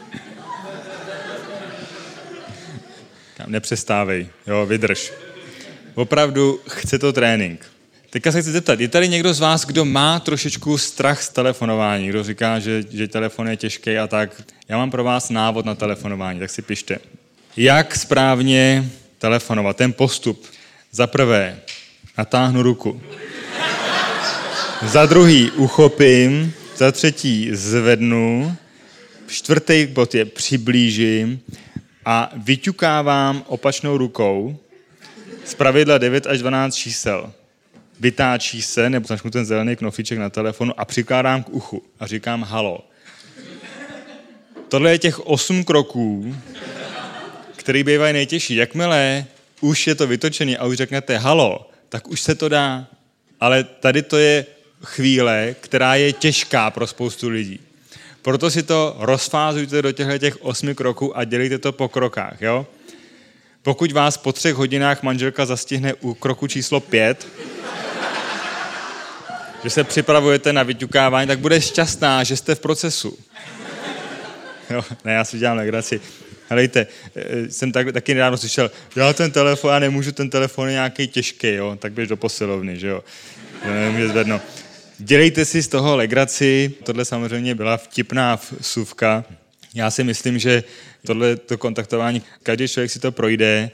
Nepřestávej, jo, vydrž. Opravdu chce to trénink. Teďka se chci zeptat, je tady někdo z vás, kdo má trošičku strach z telefonování, kdo říká, že telefon je těžký a tak? Já mám pro vás návod na telefonování, tak si pište. Jak správně telefonovat? Ten postup. Za prvé, natáhnu ruku. Za druhý, uchopím. Za třetí, zvednu. 4. bod je přiblížím. A vyťukávám opačnou rukou zpravidla 9 až 12 čísel. Vytáčí se, nebo začnu ten zelený knofíček na telefonu a přikládám k uchu a říkám halo. Tohle je těch 8 kroků, který bývají nejtěžší. Jakmile už je to vytočený a už řeknete halo, tak už se to dá. Ale tady to je chvíle, která je těžká pro spoustu lidí. Proto si to rozfázujte do těch 8 kroků a dělejte to po krokách. Jo? Pokud vás po 3 hodinách manželka zastihne u kroku číslo 5, že se připravujete na vyťukávání, tak bude šťastná, že jste v procesu. Jo? Ne, já si dělám legraci. Helejte, jsem taky nedávno slyšel, já nemůžu, ten telefon je nějaký těžký, jo? Tak běž do posilovny, že jo? Nemůže zvednout. Dělejte si z toho legraci, tohle samozřejmě byla vtipná vsuvka. Já si myslím, že tohleto kontaktování, každý člověk si to projde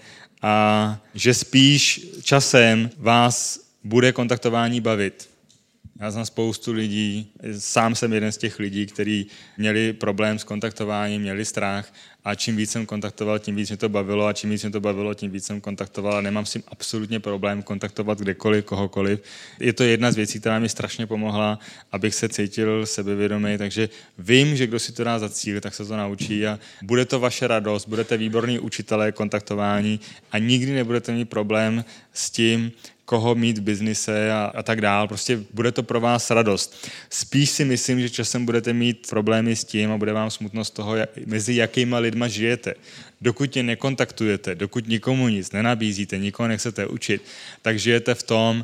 a že spíš časem vás bude kontaktování bavit. Já znám spoustu lidí, sám jsem jeden z těch lidí, kteří měli problém s kontaktováním, měli strach a čím víc jsem kontaktoval, tím víc mě to bavilo a čím víc mě to bavilo, tím víc jsem kontaktoval a nemám s tím absolutně problém kontaktovat kdekoliv, kohokoliv. Je to jedna z věcí, která mi strašně pomohla, abych se cítil sebevědomý, takže vím, že kdo si to dá za cíl, tak se to naučí a bude to vaše radost, budete výborní učitelé kontaktování a nikdy nebudete mít problém s tím, koho mít v biznise a tak dál. Prostě bude to pro vás radost. Spíš si myslím, že časem budete mít problémy s tím a bude vám smutno z toho, mezi jakýma lidma žijete. Dokud je nekontaktujete, dokud nikomu nic nenabízíte, nikoho nechcete učit, tak žijete v tom,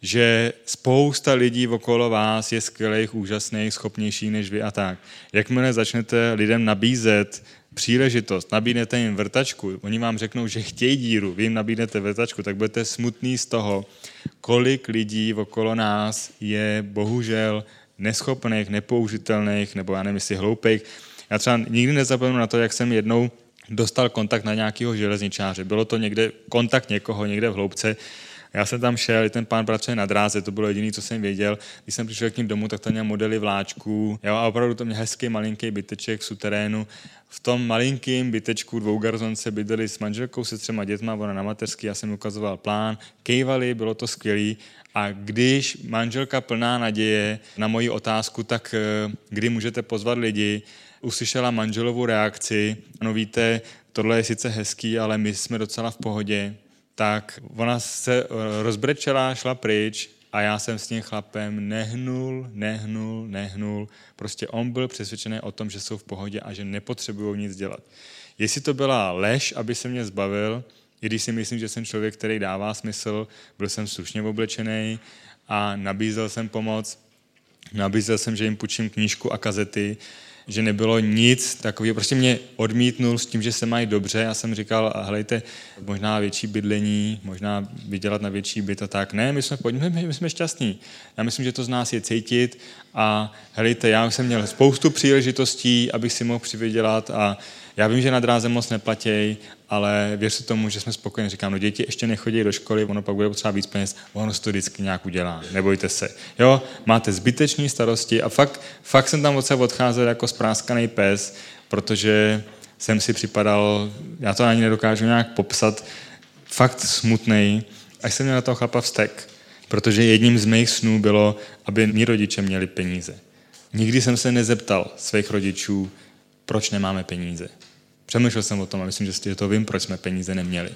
že spousta lidí okolo vás je skvělých, úžasných, schopnějších než vy a tak. Jakmile začnete lidem nabízet příležitost, nabídnete jim vrtačku, oni vám řeknou, že chtějí díru, vy jim nabídnete vrtačku, tak budete smutný z toho, kolik lidí okolo nás je bohužel neschopných, nepoužitelných, nebo já nevím, jestli hloupých. Já třeba nikdy nezapomenu na to, jak jsem jednou dostal kontakt na nějakého železničáře. Bylo to někde, kontakt někoho někde v hloubce. Já jsem tam šel, ten pán pracuje na dráze, to bylo jediné, co jsem věděl. Když jsem přišel k ním domů, tak tam měl modely vláčků. Jo, a opravdu to měl hezký malinký byteček v suterénu. V tom malinkým bytečku dvougarzonce bydleli s manželkou, se 3 dětma, ona na mateřský, já jsem ukazoval plán, kejvali, bylo to skvělý. A když manželka plná naděje na moji otázku, tak kdy můžete pozvat lidi, uslyšela manželovu reakci, no víte, tohle je sice hezký, ale my jsme docela v pohodě, tak ona se rozbrečela, šla pryč a já jsem s tím chlapem nehnul. Prostě on byl přesvědčený o tom, že jsou v pohodě a že nepotřebují nic dělat. Jestli to byla lež, aby se mě zbavil, i když si myslím, že jsem člověk, který dává smysl, byl jsem slušně oblečený a nabízel jsem pomoc. Nabízel jsem, že jim půjčím knížku a kazety, že nebylo nic takového. Prostě mě odmítnul s tím, že se mají dobře. Já jsem říkal, helejte, možná větší bydlení, možná vydělat na větší byt a tak. Ne, my jsme šťastní. Já myslím, že to z nás je cítit a helejte, já jsem měl spoustu příležitostí, abych si mohl přivydělat a já vím, že na dráze moc neplatí, ale věřte tomu, že jsme spokojeni. Říkám, no děti ještě nechodí do školy, ono pak bude potřeba víc peněz, ono se to vždycky nějak udělá, nebojte se. Jo, máte zbytečné starosti a fakt jsem tam od sebe odcházel jako spráskaný pes, protože jsem si připadal, já to ani nedokážu nějak popsat, fakt smutnej, až jsem měl na toho chlapa vztek, protože jedním z mých snů bylo, aby mý rodiče měli peníze. Nikdy jsem se nezeptal svých rodičů, proč nemáme peníze. Přemýšlel jsem o tom a myslím, že to vím, proč jsme peníze neměli.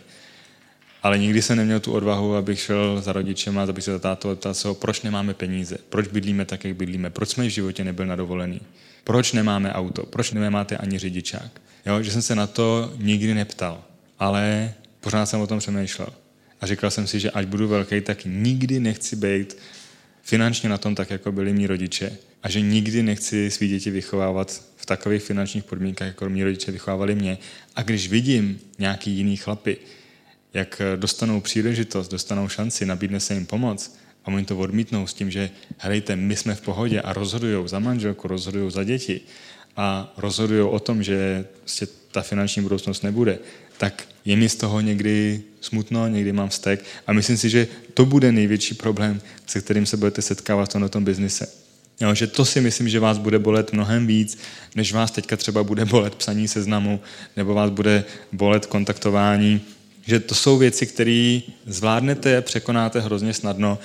Ale nikdy jsem neměl tu odvahu, abych šel za rodičema, abych se za tátu optal, proč nemáme peníze, proč bydlíme tak, jak bydlíme, proč jsme v životě nebyli na dovolený, proč nemáme auto, proč nemáte ani řidičák. Jo, že jsem se na to nikdy neptal, ale pořád jsem o tom přemýšlel. A říkal jsem si, že až budu velký, tak nikdy nechci být finančně na tom tak, jako byli mý rodiče. A že nikdy nechci svý děti vychovávat v takových finančních podmínkách, jako mý rodiče vychovávali mě. A když vidím nějaký jiný chlapy, jak dostanou příležitost, dostanou šanci, nabídne se jim pomoc a oni to odmítnou s tím, že helejte, my jsme v pohodě a rozhodujou za manželku, rozhodujou za děti a rozhodujou o tom, že ta finanční budoucnost nebude, tak je mi z toho někdy smutno, někdy mám vztek a myslím si, že to bude největší problém, se kterým se budete setkávat v tomto biznise. Jo, že to si myslím, že vás bude bolet mnohem víc, než vás teďka třeba bude bolet psaní seznamu, nebo vás bude bolet kontaktování. Že to jsou věci, které zvládnete, překonáte hrozně snadno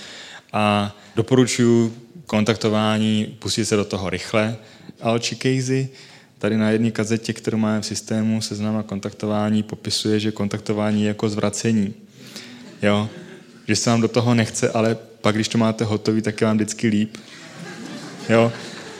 a doporučuji kontaktování, pustit se do toho rychle. Alči Casey tady na jedné kazetě, kterou máme v systému seznam a kontaktování, popisuje, že kontaktování je jako zvracení. Jo? Že se vám do toho nechce, ale pak, když to máte hotový, tak je vám vždycky líp. Jo?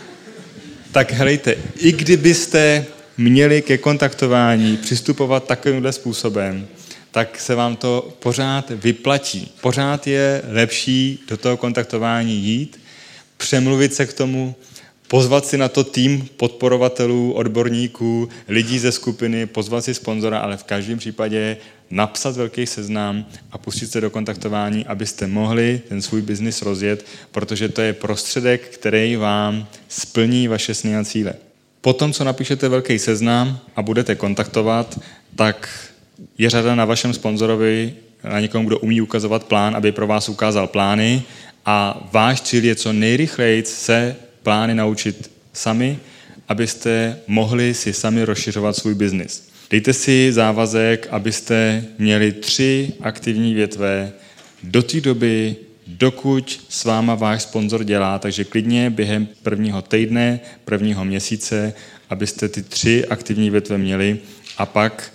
Tak helejte, i kdybyste měli ke kontaktování přistupovat takovýmhle způsobem, tak se vám to pořád vyplatí. Pořád je lepší do toho kontaktování jít, přemluvit se k tomu, pozvat si na to tým podporovatelů, odborníků, lidí ze skupiny, pozvat si sponzora, ale v každém případě napsat velký seznam a pustit se do kontaktování, abyste mohli ten svůj biznis rozjet, protože to je prostředek, který vám splní vaše sny a cíle. Potom, co napíšete velký seznam a budete kontaktovat, tak je řada na vašem sponzorovi, na někom, kdo umí ukazovat plán, aby pro vás ukázal plány a váš cíl je co nejrychleji se plány naučit sami, abyste mohli si sami rozšiřovat svůj biznis. Dejte si závazek, abyste měli 3 aktivní větve do té doby, dokud s váma váš sponzor dělá, takže klidně během prvního týdne, prvního měsíce, abyste ty 3 aktivní větve měli a pak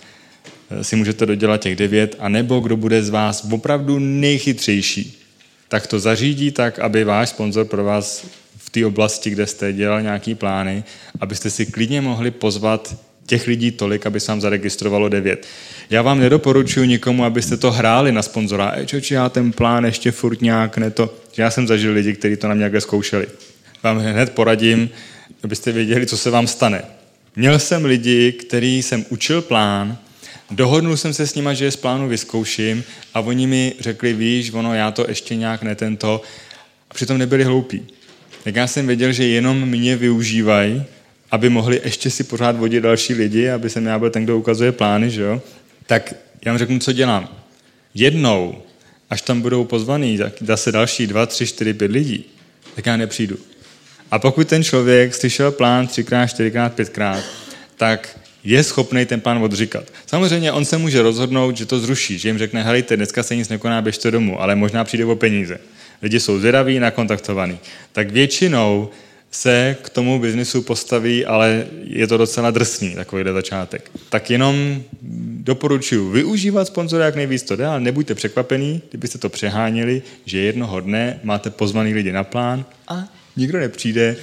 si můžete dodělat těch 9, anebo kdo bude z vás opravdu nejchytřejší, tak to zařídí tak, aby váš sponzor pro vás v té oblasti, kde jste dělal nějaký plány, abyste si klidně mohli pozvat těch lidí tolik, aby se vám zaregistrovalo 9. Já vám nedoporučuji nikomu, abyste to hráli na sponzora. Já ten plán ještě furt nějak Já jsem zažil lidi, kteří to na mě nějaké zkoušeli. Vám hned poradím, abyste věděli, co se vám stane. Měl jsem lidi, který jsem učil plán, dohodnul jsem se s nima, že je z plánu vyzkouším a oni mi řekli, víš, já to ještě nějak netento. A přitom nebyli hloupí. Tak já jsem věděl, že jenom mě využívají, aby mohli ještě si pořád vodit další lidi, aby jsem já byl ten, kdo ukazuje plány, že jo? Tak já vám řeknu, co dělám. Jednou, až tam budou pozvaný zase další 2, 3, 4, 5 lidí, tak já nepřijdu. A pokud ten člověk slyšel plán 3x, 4x, 5x, tak je schopný ten plán odříkat. Samozřejmě on se může rozhodnout, že to zruší, že jim řekne, helejte, dneska se nic nekoná, běžte domů, ale možná přijde o peníze. Lidi jsou zvědaví, nakontaktovaní. Tak většinou se k tomu biznisu postaví, ale je to docela drsný, takovýhle začátek. Tak jenom doporučuji využívat sponzora, jak nejvíc to jde, ale nebuďte překvapení, kdybyste to přeháněli, že jednoho dne máte pozvaný lidi na plán a nikdo nepřijde.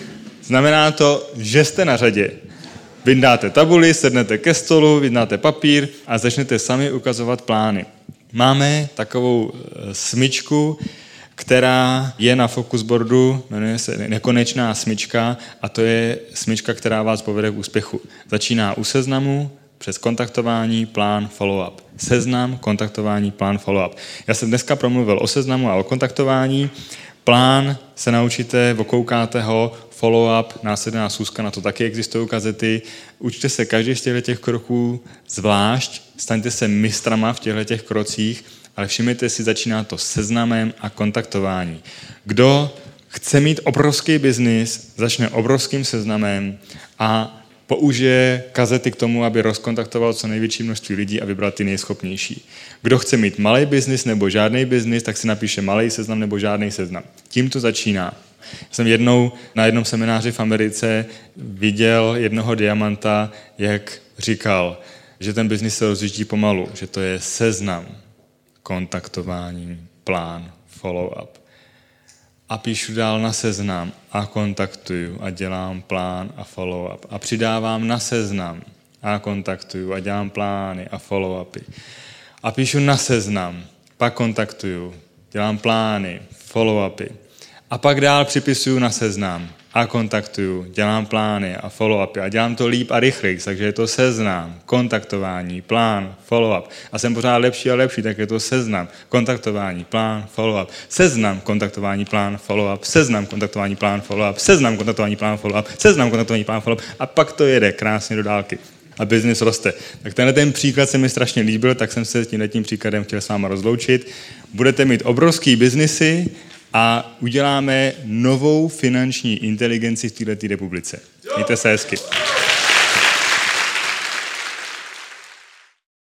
Znamená to, že jste na řadě. Vyndáte tabuli, sednete ke stolu, vyndáte papír a začnete sami ukazovat plány. Máme takovou smyčku, která je na Focusboardu, jmenuje se Nekonečná smyčka a to je smyčka, která vás povede k úspěchu. Začíná u seznamu, přes kontaktování, plán, follow-up. Seznam, kontaktování, plán, follow-up. Já jsem dneska promluvil o seznamu a o kontaktování. Plán se naučíte, okoukáte ho, follow-up, následná schůzka, na to taky existují kazety. Učte se každý z těchto kroků zvlášť, staňte se mistrama v těchto krocích, ale všimněte si, začíná to seznamem a kontaktování. Kdo chce mít obrovský biznis, začne obrovským seznamem a použije kazety k tomu, aby rozkontaktoval co největší množství lidí a vybral ty nejschopnější. Kdo chce mít malý biznis nebo žádný biznis, tak si napíše malý seznam nebo žádný seznam. Tím to začíná. Jsem jednou na jednom semináři v Americe viděl jednoho diamanta, jak říkal, že ten biznis se rozjíždí pomalu, že to je seznam, kontaktování, plán, follow-up. A píšu dál na seznam a kontaktuju a dělám plán a follow-up. A přidávám na seznam a kontaktuju a dělám plány a follow-upy. A píšu na seznam, pak kontaktuju, dělám plány, follow-upy. A pak dál připisuju na seznam a kontaktuju, dělám plány a follow-upy. A dělám to líp a rychleji, takže je to seznam, kontaktování, plán, follow-up. A jsem pořád lepší a lepší, tak je to seznam, kontaktování, plán, follow-up. Seznam, kontaktování, plán, follow-up. Seznam, kontaktování, plán, follow-up. Seznam, kontaktování, plán, follow-up. Seznam, kontaktování, plán, follow-up. A pak to jede krásně do dálky. A biznis roste. Tak tenhle ten příklad se mi strašně líbil, tak jsem se tímhletím příkladem chtěl s váma rozloučit. Budete mít obrovský biznisy a uděláme novou finanční inteligenci v této republice. Mějte se hezky.